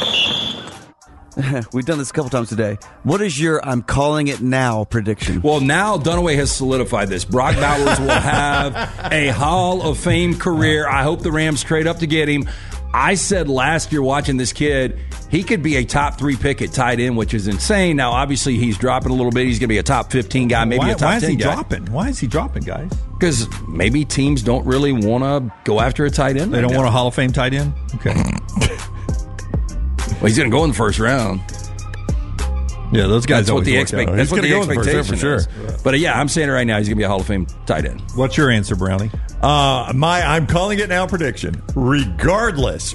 We've done this a couple times today. What is your I'm calling it now prediction? Well, now Dunaway has solidified this. Brock Bowers will have a Hall of Fame career. I hope the Rams trade up to get him. I said last year watching this kid, he could be a top 3 pick at tight end, which is insane. Now, obviously, he's dropping a little bit. He's going to be a top 15 guy, maybe a top 10 guy. Why is he dropping, guys? Because maybe teams don't really want to go after a tight end. They don't want a Hall of Fame tight end? Okay. Well, he's going to go in the first round. Yeah, those guys. That's what the expectation for sure. is. But I'm saying it right now. He's going to be a Hall of Fame tight end. What's your answer, Brownie? I'm calling it now prediction. Regardless.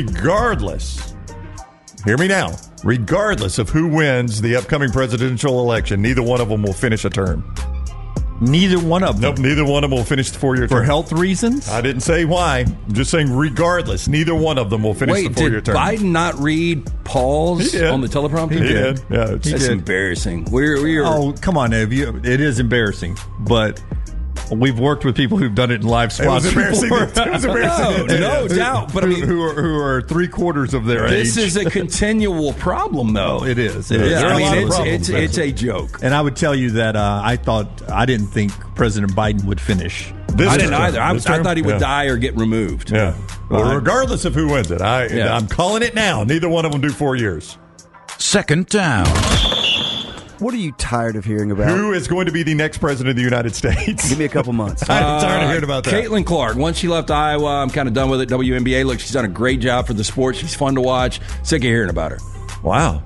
Hear me now. Regardless of who wins the upcoming presidential election, neither one of them will finish a term. Neither one of them. Nope, neither one of them will finish the 4-year term. For health reasons? I didn't say why. I'm just saying regardless, neither one of them will finish the 4-year term. Wait, did Biden not read Paul's on the teleprompter? He did. Yeah, That's embarrassing. We're Oh, come on, Ev. It is embarrassing, but we've worked with people who've done it in live spots. It was embarrassing. No doubt. But I mean, who are 3/4 of their age. This is a continual problem, though. Oh, it is. Yeah, I mean, it's a joke. And I would tell you that I didn't think President Biden would finish. I didn't either. I thought he would die or get removed. Yeah. Well, regardless of who wins it, I'm calling it now. Neither one of them do 4 years. Second down. What are you tired of hearing about? Who is going to be the next president of the United States? Give me a couple months. I'm tired of hearing about that. Caitlin Clark. Once she left Iowa, I'm kind of done with it. WNBA, look, she's done a great job for the sport. She's fun to watch. Sick of hearing about her. Wow.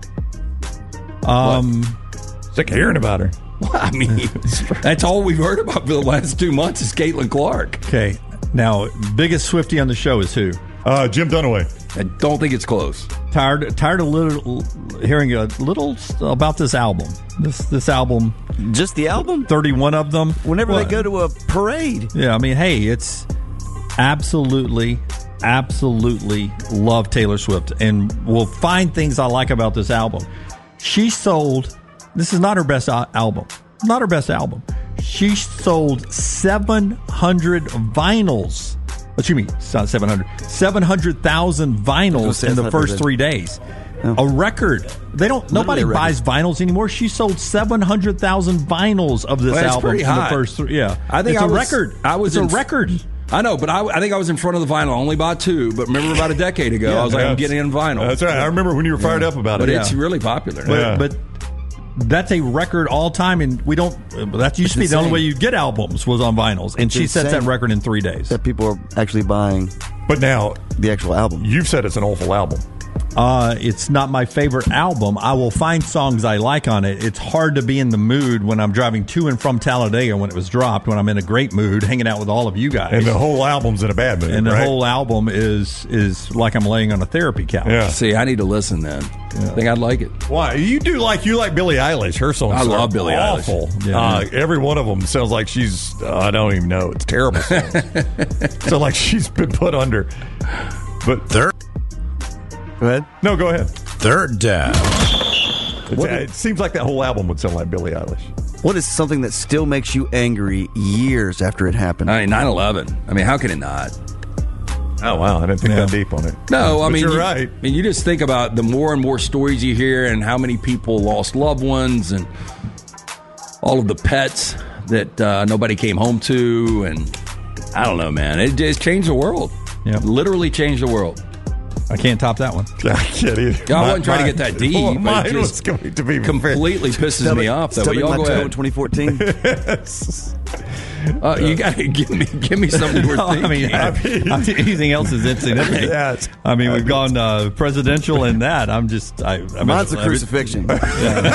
Sick of hearing about her. Well, I mean, that's all we've heard about for the last 2 months is Caitlin Clark. Okay. Now, biggest Swiftie on the show is who? Jim Dunaway. I don't think it's close. Tired of hearing a little about this album. This album. Just the album? 31 of them. Whenever they go to a parade. Yeah, I mean, hey, it's absolutely love Taylor Swift. And we'll find things I like about this album. She sold, this is not her best album. Not her best album. She sold 700 vinyls. What you mean? It's not 700. 700,000 vinyls in the first 3 days. Oh. A record. Nobody buys vinyls anymore. She sold 700,000 vinyls of this album in the first 3. Yeah, I think it's a record. It's a record. I know, but I think I was in front of the vinyl. I only bought 2, but remember about a decade ago, I was like, I'm getting in vinyl. That's right. I remember when you were fired up about it. But it's really popular. But that's a record all time, and that used to be the only way you get albums was on vinyls, and she sets that record in 3 days. That people are actually buying. But now the actual album. You've said it's an awful album. It's not my favorite album. I will find songs I like on it. It's hard to be in the mood when I'm driving to and from Talladega when it was dropped, when I'm in a great mood, hanging out with all of you guys. And the whole album's in a bad mood, and the whole album is like I'm laying on a therapy couch. Yeah. See, I need to listen then. I think I'd like it. Why? You like Billie Eilish. Her songs I love Billie awful. Eilish. Yeah. Every one of them sounds like she's, I don't even know. It's terrible songs. So like she's been put under. But third. Go ahead. No, go ahead. Third down. It seems like that whole album would sound like Billie Eilish. What is something that still makes you angry years after it happened? I mean, 9/11. I mean, how can it not? Oh, wow. I didn't think that deep on it. No, I but mean, you're right. I mean, you just think about the more and more stories you hear and how many people lost loved ones and all of the pets that nobody came home to. And I don't know, man. It just changed the world. Yeah. Literally changed the world. I can't top that one. I can't either. I wasn't trying to get that deep. Well, but mine it just was going to be completely pisses me off. That way, y'all go ahead. 2014. Yes. You got to give me something worth thinking. I mean, anything else is insignificant. Yes. I mean, we've gone presidential in that. I'm just. Mine's a crucifixion. That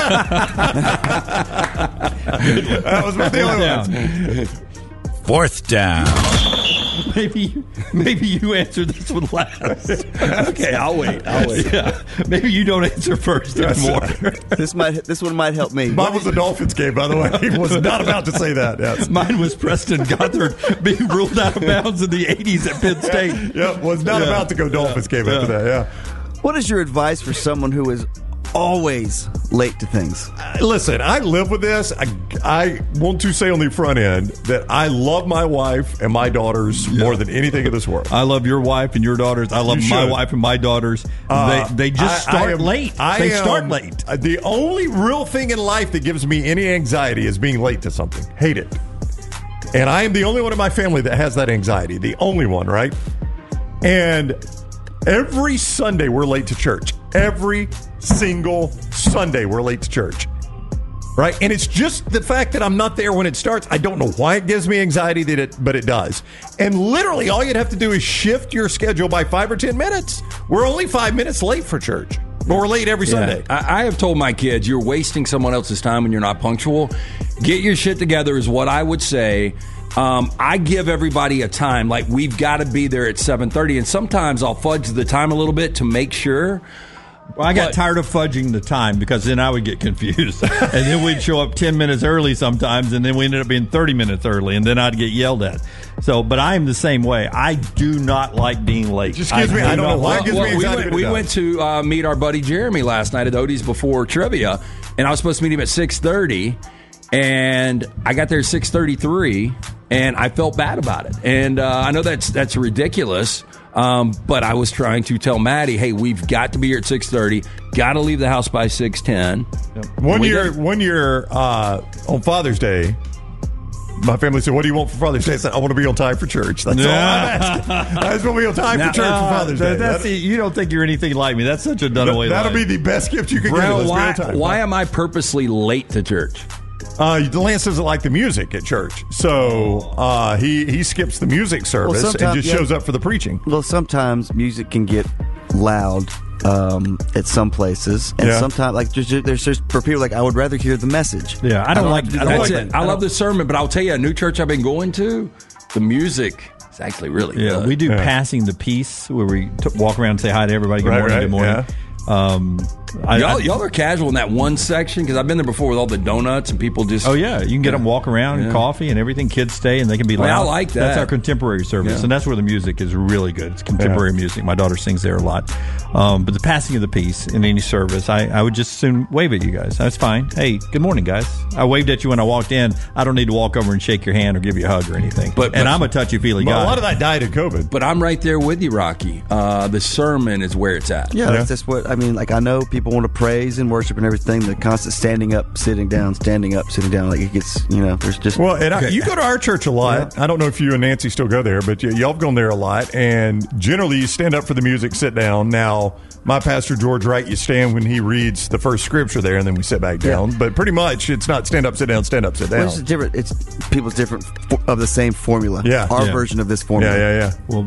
was the only one. Fourth down. Maybe you answer this one last. Okay, I'll wait. Yeah. Maybe you don't answer first anymore. This one might help me. Mine was the Dolphins game, by the way. He was not about to say that. Yes. Mine was Preston Gothard being ruled out of bounds in the 80s at Penn State. Yeah, was not about to go Dolphins game after that. Yeah. What is your advice for someone who is always late to things? Listen, I live with this. I want to say on the front end that I love my wife and my daughters more than anything in this world. I love your wife and your daughters. I love my wife and my daughters. They just start late. They start late. The only real thing in life that gives me any anxiety is being late to something. Hate it. And I am the only one in my family that has that anxiety. The only one, right? And every Sunday we're late to church. Every single Sunday we're late to church. Right? And it's just the fact that I'm not there when it starts. I don't know why it gives me anxiety, but it does. And literally all you'd have to do is shift your schedule by 5 or 10 minutes. We're only 5 minutes late for church. But we're late every Sunday. I have told my kids, you're wasting someone else's time when you're not punctual. Get your shit together is what I would say. I give everybody a time. Like, we've got to be there at 7:30. And sometimes I'll fudge the time a little bit to make sure. Well, I got tired of fudging the time because then I would get confused. And then we'd show up 10 minutes early sometimes, and then we ended up being 30 minutes early, and then I'd get yelled at. So, but I am the same way. I do not like being late. Just gives me, I don't know why it gives me anxiety. We went to meet our buddy Jeremy last night at Odie's before trivia, and I was supposed to meet him at 6:30, and I got there at 6:33, and I felt bad about it. And I know that's ridiculous. But I was trying to tell Maddie, hey, we've got to be here at 6:30. Got to leave the house by 6:10. One year on Father's Day, my family said, "What do you want for Father's Day?" I said, "I want to be on time for church." That's all I'm asking. I just want to be on time for church for Father's Day. You don't think you're anything like me. That's such a done-away life. That'll be the best gift you can give. Why am I purposely late to church? Lance doesn't like the music at church, so he skips the music service and just shows up for the preaching. Well, sometimes music can get loud at some places, and sometimes there's just for people like I would rather hear the message. Yeah, I don't like it. I love the sermon, but I'll tell you, a new church I've been going to, the music is actually really good. We do passing the peace where we walk around and say hi to everybody. Good morning. Good morning. Yeah. Y'all are casual in that one section because I've been there before with all the donuts and people just. Oh yeah, you can get them walk around and coffee and everything. Kids stay and they can be loud. I like that. That's our contemporary service, and that's where the music is really good. It's contemporary music. My daughter sings there a lot. But the passing of the peace in any service, I would just soon wave at you guys. That's fine. Hey, good morning, guys. I waved at you when I walked in. I don't need to walk over and shake your hand or give you a hug or anything. But I'm a touchy-feely guy. A lot of that died of COVID. But I'm right there with you, Rocky. The sermon is where it's at. Yeah, that's what I mean. Like I know people want to praise and worship and everything. The constant standing up, sitting down, standing up, sitting down. Like it gets, there's just. Well, and you go to our church a lot. Yeah. I don't know if you and Nancy still go there, but y'all have gone there a lot. And generally, you stand up for the music, sit down. Now, my pastor George Wright, you stand when he reads the first scripture there, and then we sit back down. But pretty much, it's not stand up, sit down, stand up, sit down. Well, it's different. It's people's different of the same formula. Yeah, our version of this formula. Yeah. Well.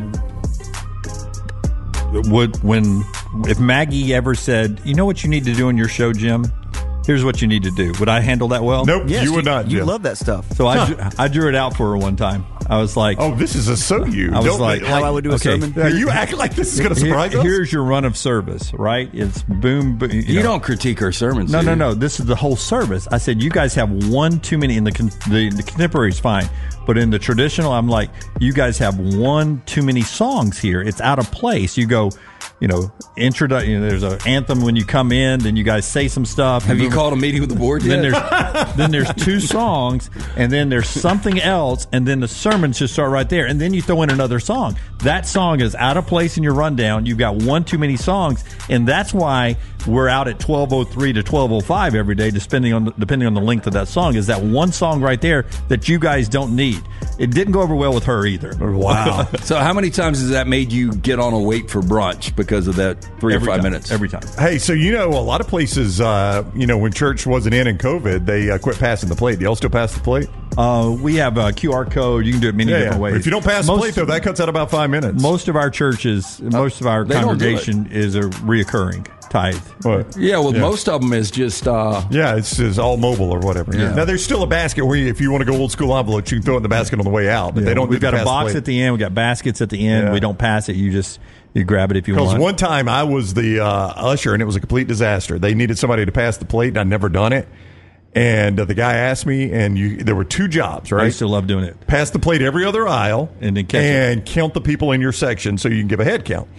If Maggie ever said, you know what you need to do in your show, Jim? Here's what you need to do. Would I handle that well? Nope, yes, you would not, Jim. You love that stuff. So I drew it out for her one time. I was like, oh, this is you. I was like, how I would do a sermon? Yeah, you act like this is going to surprise us. Here's your run of service, right? It's boom, boom. You don't critique our sermons. No. This is the whole service. I said, you guys have one too many. In the contemporary is fine. But in the traditional, I'm like, you guys have one too many songs here. It's out of place. You go, introduction. There's an anthem when you come in. Then you guys say some stuff. Have you called a meeting with the board yet? Then there's two songs, and then there's something else, and then the sermons just start right there, and then you throw in another song. That song is out of place in your rundown. You've got one too many songs, and that's why we're out at 12:03 to 12:05 every day, depending on the length of that song. Is that one song right there that you guys don't need? It didn't go over well with her either. Wow. So how many times has that made you get on a wait for brunch because of that 3 or 5 minutes? Every time. Hey, so a lot of places, when church wasn't in COVID, they quit passing the plate. Do y'all still pass the plate? We have a QR code. You can do it many different ways. If you don't pass the plate, though, that cuts out about 5 minutes. Most of our churches, most of our congregation is a reoccurring tithe. What? Yeah, most of them is just... it's just all mobile or whatever. Yeah. Now, there's still a basket where if you want to go old school envelopes, you can throw it in the basket on the way out. But they don't. We've got a box at the end. We've got baskets at the end. We don't pass it. You grab it if you want. Because one time I was the usher, and it was a complete disaster. They needed somebody to pass the plate, and I'd never done it. And the guy asked me, and there were two jobs, right? I used to love doing it. Pass the plate every other aisle, and then count the people in your section so you can give a head count.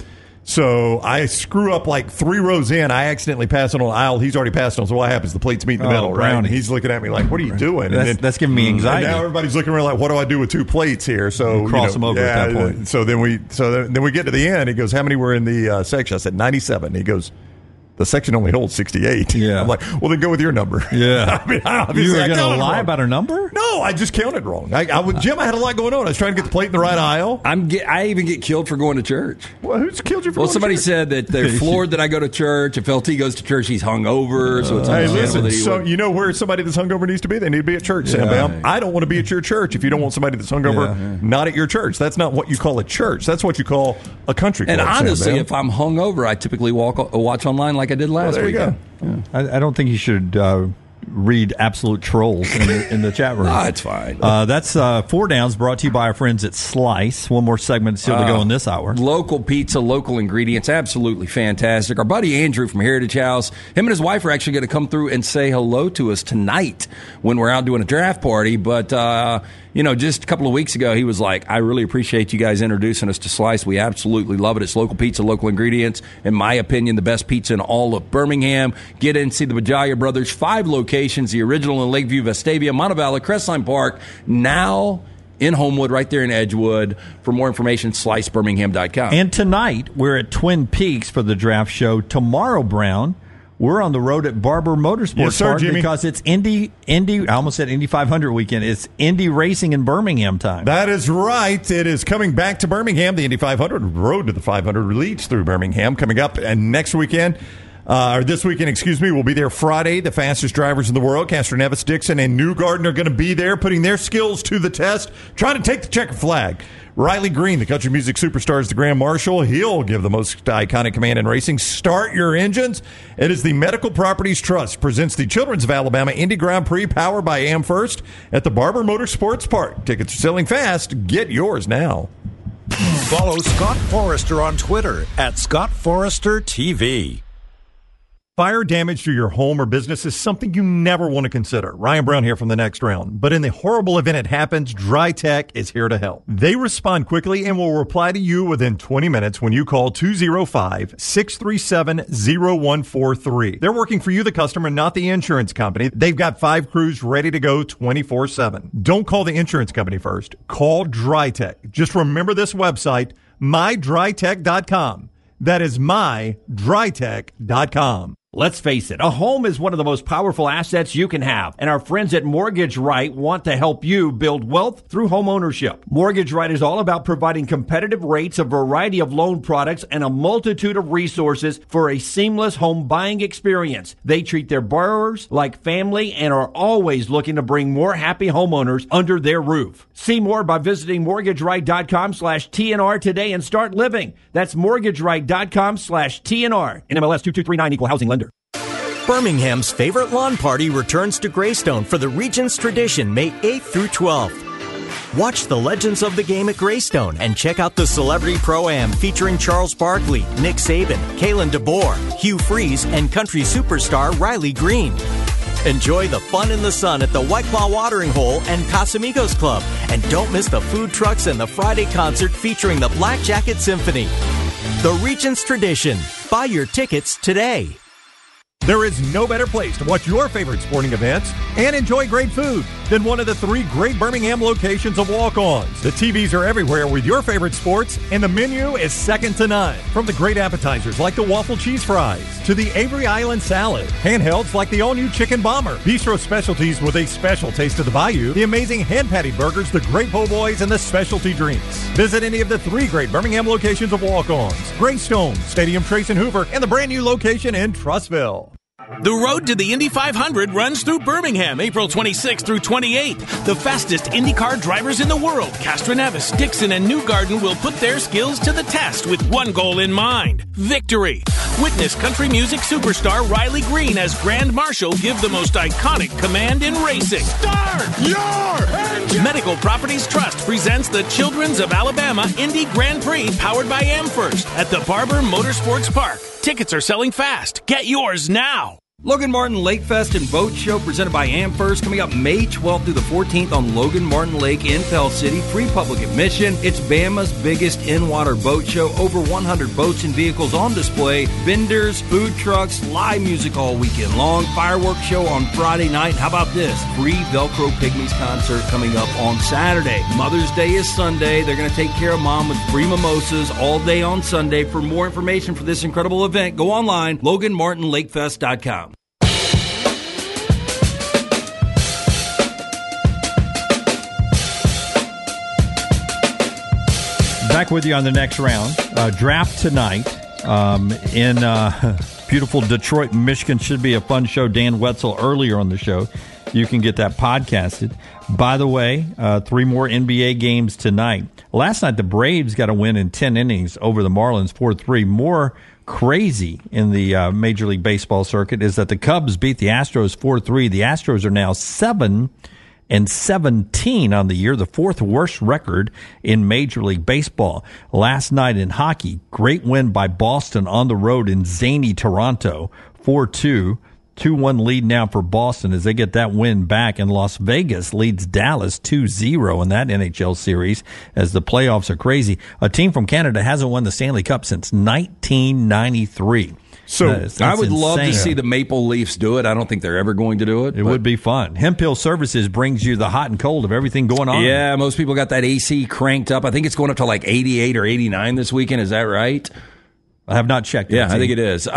So I screw up like 3 rows in. I accidentally pass it on an aisle. He's already passed on. So what happens? The plates meet in the middle, right? And he's looking at me like, "What are you doing?" That's giving me anxiety. And now everybody's looking around like, "What do I do with 2 plates here?" So cross them over at that point. So then we get to the end. He goes, "How many were in the section?" I said 97. He goes, "The section only holds 68. Yeah. I'm like, "Well, then go with your number." Yeah. I mean, you were going to lie about a number? No, I just counted wrong. Jim, I had a lot going on. I was trying to get the plate in the right aisle. I even get killed for going to church. Well, who's killed you for going to church? Well, somebody said that they're floored that I go to church. If LT goes to church, he's hungover. So it's hey, listen, so you know where somebody that's hungover needs to be? They need to be at church, Sam Bam. I don't want to be at your church if you don't want somebody that's hungover not at your church. That's not what you call a church. That's what you call a country club. And honestly, if I'm hungover, I typically watch online like I did last week. Yeah. I don't think you should read absolute trolls in the chat room. Ah, it's fine. That's Four Downs, brought to you by our friends at Slice. One more segment still to go in this hour. Local pizza, local ingredients, absolutely fantastic. Our buddy Andrew from Heritage House, him and his wife are actually going to come through and say hello to us tonight when we're out doing a draft party. But, just a couple of weeks ago, he was like, I really appreciate you guys introducing us to Slice. We absolutely love it. It's local pizza, local ingredients. In my opinion, the best pizza in all of Birmingham. Get in, see the Bajaya Brothers, 5 locations, the original in Lakeview, Vestavia, Montevallo, Crestline Park, now in Homewood, right there in Edgewood. For more information, slicebirmingham.com. And tonight, we're at Twin Peaks for the draft show. Tomorrow, Brown, we're on the road at Barber Motorsports Park Jimmy. Because it's Indy. I almost said Indy 500 weekend. It's Indy racing in Birmingham time. That is right. It is coming back to Birmingham. The Indy 500 Road to the 500 leads through Birmingham coming up. And next weekend, or this weekend, we'll be there Friday. The fastest drivers in the world, Castroneves, Dixon, and Newgarden are going to be there, putting their skills to the test, trying to take the checker flag. Riley Green, the country music superstar, is the Grand Marshal. He'll give the most iconic command in racing. Start your engines. It is the Medical Properties Trust presents the Children's of Alabama Indy Grand Prix powered by AmFirst at the Barber Motorsports Park. Tickets are selling fast. Get yours now. Follow Scott Forrester on Twitter at Scott Forrester TV. Fire damage to your home or business is something you never want to consider. Ryan Brown here from The Next Round. But in the horrible event it happens, DryTech is here to help. They respond quickly and will reply to you within 20 minutes when you call 205-637-0143. They're working for you, the customer, not the insurance company. They've got 5 crews ready to go 24/7. Don't call the insurance company first. Call DryTech. Just remember this website, mydrytech.com. That is mydrytech.com. Let's face it, a home is one of the most powerful assets you can have, and our friends at Mortgage Right want to help you build wealth through home ownership. Mortgage Right is all about providing competitive rates, a variety of loan products, and a multitude of resources for a seamless home buying experience. They treat their borrowers like family and are always looking to bring more happy homeowners under their roof. See more by visiting mortgageright.com/TNR today and start living. That's mortgageright.com/TNR. NMLS 2239, equal housing lender. Birmingham's favorite lawn party returns to Greystone for the Regions Tradition, May 8th through 12th. Watch the legends of the game at Greystone and check out the Celebrity Pro-Am featuring Charles Barkley, Nick Saban, Kalen DeBoer, Hugh Freeze, and country superstar Riley Green. Enjoy the fun in the sun at the White Claw Watering Hole and Casamigos Club. And don't miss the food trucks and the Friday concert featuring the Black Jacket Symphony. The Regions Tradition. Buy your tickets today. There is no better place to watch your favorite sporting events and enjoy great food than one of the 3 great Birmingham locations of Walk-Ons. The TVs are everywhere with your favorite sports, and the menu is second to none. From the great appetizers like the waffle cheese fries to the Avery Island salad, handhelds like the all-new chicken bomber, bistro specialties with a special taste of the Bayou, the amazing hand patty burgers, the great po' boys, and the specialty drinks. Visit any of the 3 great Birmingham locations of Walk-Ons: Greystone, Stadium Trace and Hoover, and the brand new location in Trussville. The road to the Indy 500 runs through Birmingham, April 26th through 28th. The fastest IndyCar drivers in the world, Castroneves, Dixon, and Newgarden, will put their skills to the test with one goal in mind: victory. Witness country music superstar Riley Green as Grand Marshal give the most iconic command in racing. Start your engine! Medical Properties Trust presents the Children's of Alabama Indy Grand Prix powered by AmFirst at the Barber Motorsports Park. Tickets are selling fast. Get yours now. Logan Martin Lake Fest and Boat Show presented by AmFirst coming up May 12th through the 14th on Logan Martin Lake in Pell City. Free public admission. It's Bama's biggest in-water boat show. Over 100 boats and vehicles on display. Vendors, food trucks, live music all weekend long. Fireworks show on Friday night. How about this? Free Velcro Pygmies concert coming up on Saturday. Mother's Day is Sunday. They're going to take care of mom with free mimosas all day on Sunday. For more information for this incredible event, go online, LoganMartinLakeFest.com. Back with you on the next round. Draft tonight in beautiful Detroit, Michigan. Should be a fun show. Dan Wetzel earlier on the show. You can get that podcasted. By the way, 3 more NBA games tonight. Last night, the Braves got a win in 10 innings over the Marlins, 4-3. More crazy in the Major League Baseball circuit is that the Cubs beat the Astros 4-3. The Astros are now 7-17 on the year, the fourth worst record in Major League Baseball. Last night in hockey, great win by Boston on the road in zany Toronto, 4-2. 2-1 lead now for Boston as they get that win back, and Las Vegas leads Dallas 2-0 in that NHL series as the playoffs are crazy. A team from Canada hasn't won the Stanley Cup since 1993. So that's I would love insane. to see the Maple Leafs do it. I don't think they're ever going to do it. It would be fun. Hemp Hill Services brings you the hot and cold of everything going on. Yeah, most people got that AC cranked up. I think it's going up to like 88 or 89 this weekend. Is that right? I have not checked. Yeah, I think it is.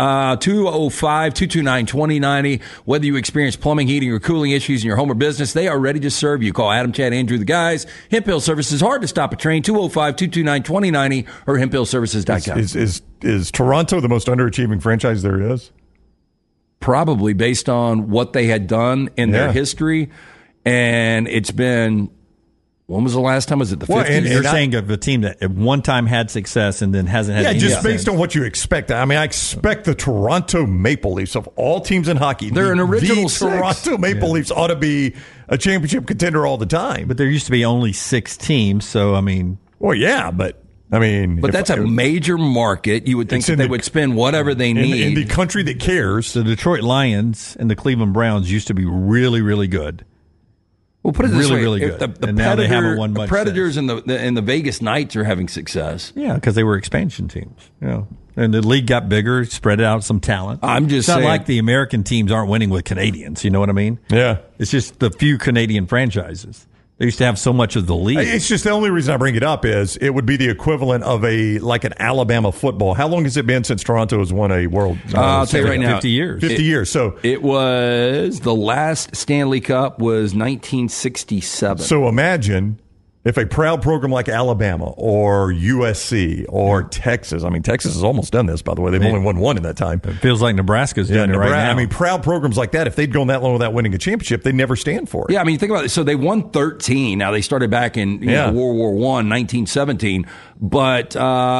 205-229-2090. Whether you experience plumbing, heating, or cooling issues in your home or business, they are ready to serve you. Call Adam, Chad, Andrew, the guys. Hemp Hill Services, hard to stop a train. 205-229-2090 or hemphillservices.com. Is Toronto the most underachieving franchise there is? Probably, based on what they had done in their history. And it's been... When was the last time? Was it the 50s? And you're saying of a team that at one time had success and then hasn't had any just based since. on what you expect. I mean, I expect the Toronto Maple Leafs, of all teams in hockey, they're an original six. Toronto Maple Leafs ought to be a championship contender all the time. But there used to be only 6 teams, so, I mean... Well, yeah, but... But that's a major market. You would think that they would spend whatever they need. In the country that cares. The Detroit Lions and the Cleveland Browns used to be really, really good. Well, put it this way: really if good. the And now they haven't won much Predators and the Vegas Knights are having success. Yeah, because they were expansion teams. And the league got bigger, spread out some talent. I'm just it's saying, not like the American teams aren't winning with Canadians. You know what I mean? Yeah, it's just the few Canadian franchises. They used to have so much of the league. It's just the only reason I bring it up is it would be the equivalent of an Alabama football. How long has it been since Toronto has won a World? I'll tell you right now, 50 years. 50 years. So it was the last Stanley Cup was 1967. So imagine if a proud program like Alabama or USC or Texas, I mean, Texas has almost done this, by the way. They've only won one in that time. It feels like Nebraska's doing it right now. I mean, proud programs like that, if they'd gone that long without winning a championship, they'd never stand for it. Yeah, I mean, think about it. So they won 13. Now, they started back in World War I, 1917. But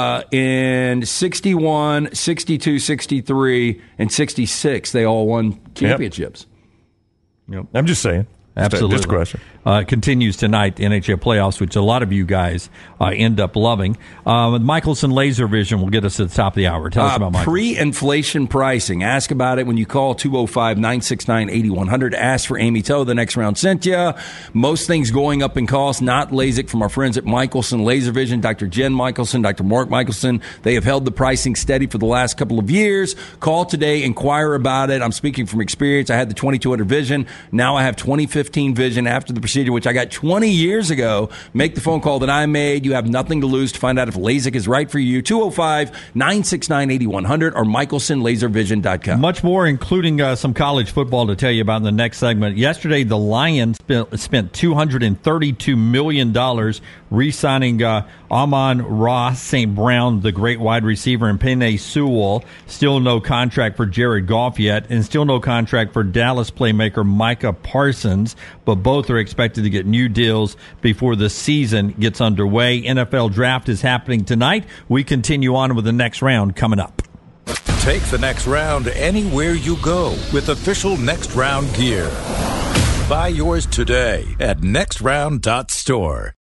in 61, 62, 63, and 66, they all won championships. Yep. I'm just saying. Absolutely. Just a question. Continues tonight, the NHL playoffs, which a lot of you guys end up loving. Michelson Laser Vision will get us to the top of the hour. Tell us about Michelson. Pre-inflation pricing. Ask about it when you call 205-969-8100. Ask for Amy Toe. The next round sent you. Most things going up in cost, not LASIK, from our friends at Michelson Laser Vision. Dr. Jen Michelson, Dr. Mark Michelson. They have held the pricing steady for the last couple of years. Call today. Inquire about it. I'm speaking from experience. I had the 2200 vision. Now I have 2015 vision after the procedure, which I got 20 years ago. Make the phone call that I made. You have nothing to lose to find out if LASIK is right for you. 205-969-8100 or MichelsonLaserVision.com. Much more, including some college football to tell you about in the next segment. Yesterday, the Lions spent $232 million re-signing Amon-Ra St. Brown, the great wide receiver, and Penei Sewell. Still no contract for Jared Goff yet, and still no contract for Dallas playmaker Micah Parsons, but both are expected to get new deals before the season gets underway. NFL draft is happening tonight. We continue on with the next round coming up. Take the next round anywhere you go with official Next Round gear. Buy yours today at nextround.store.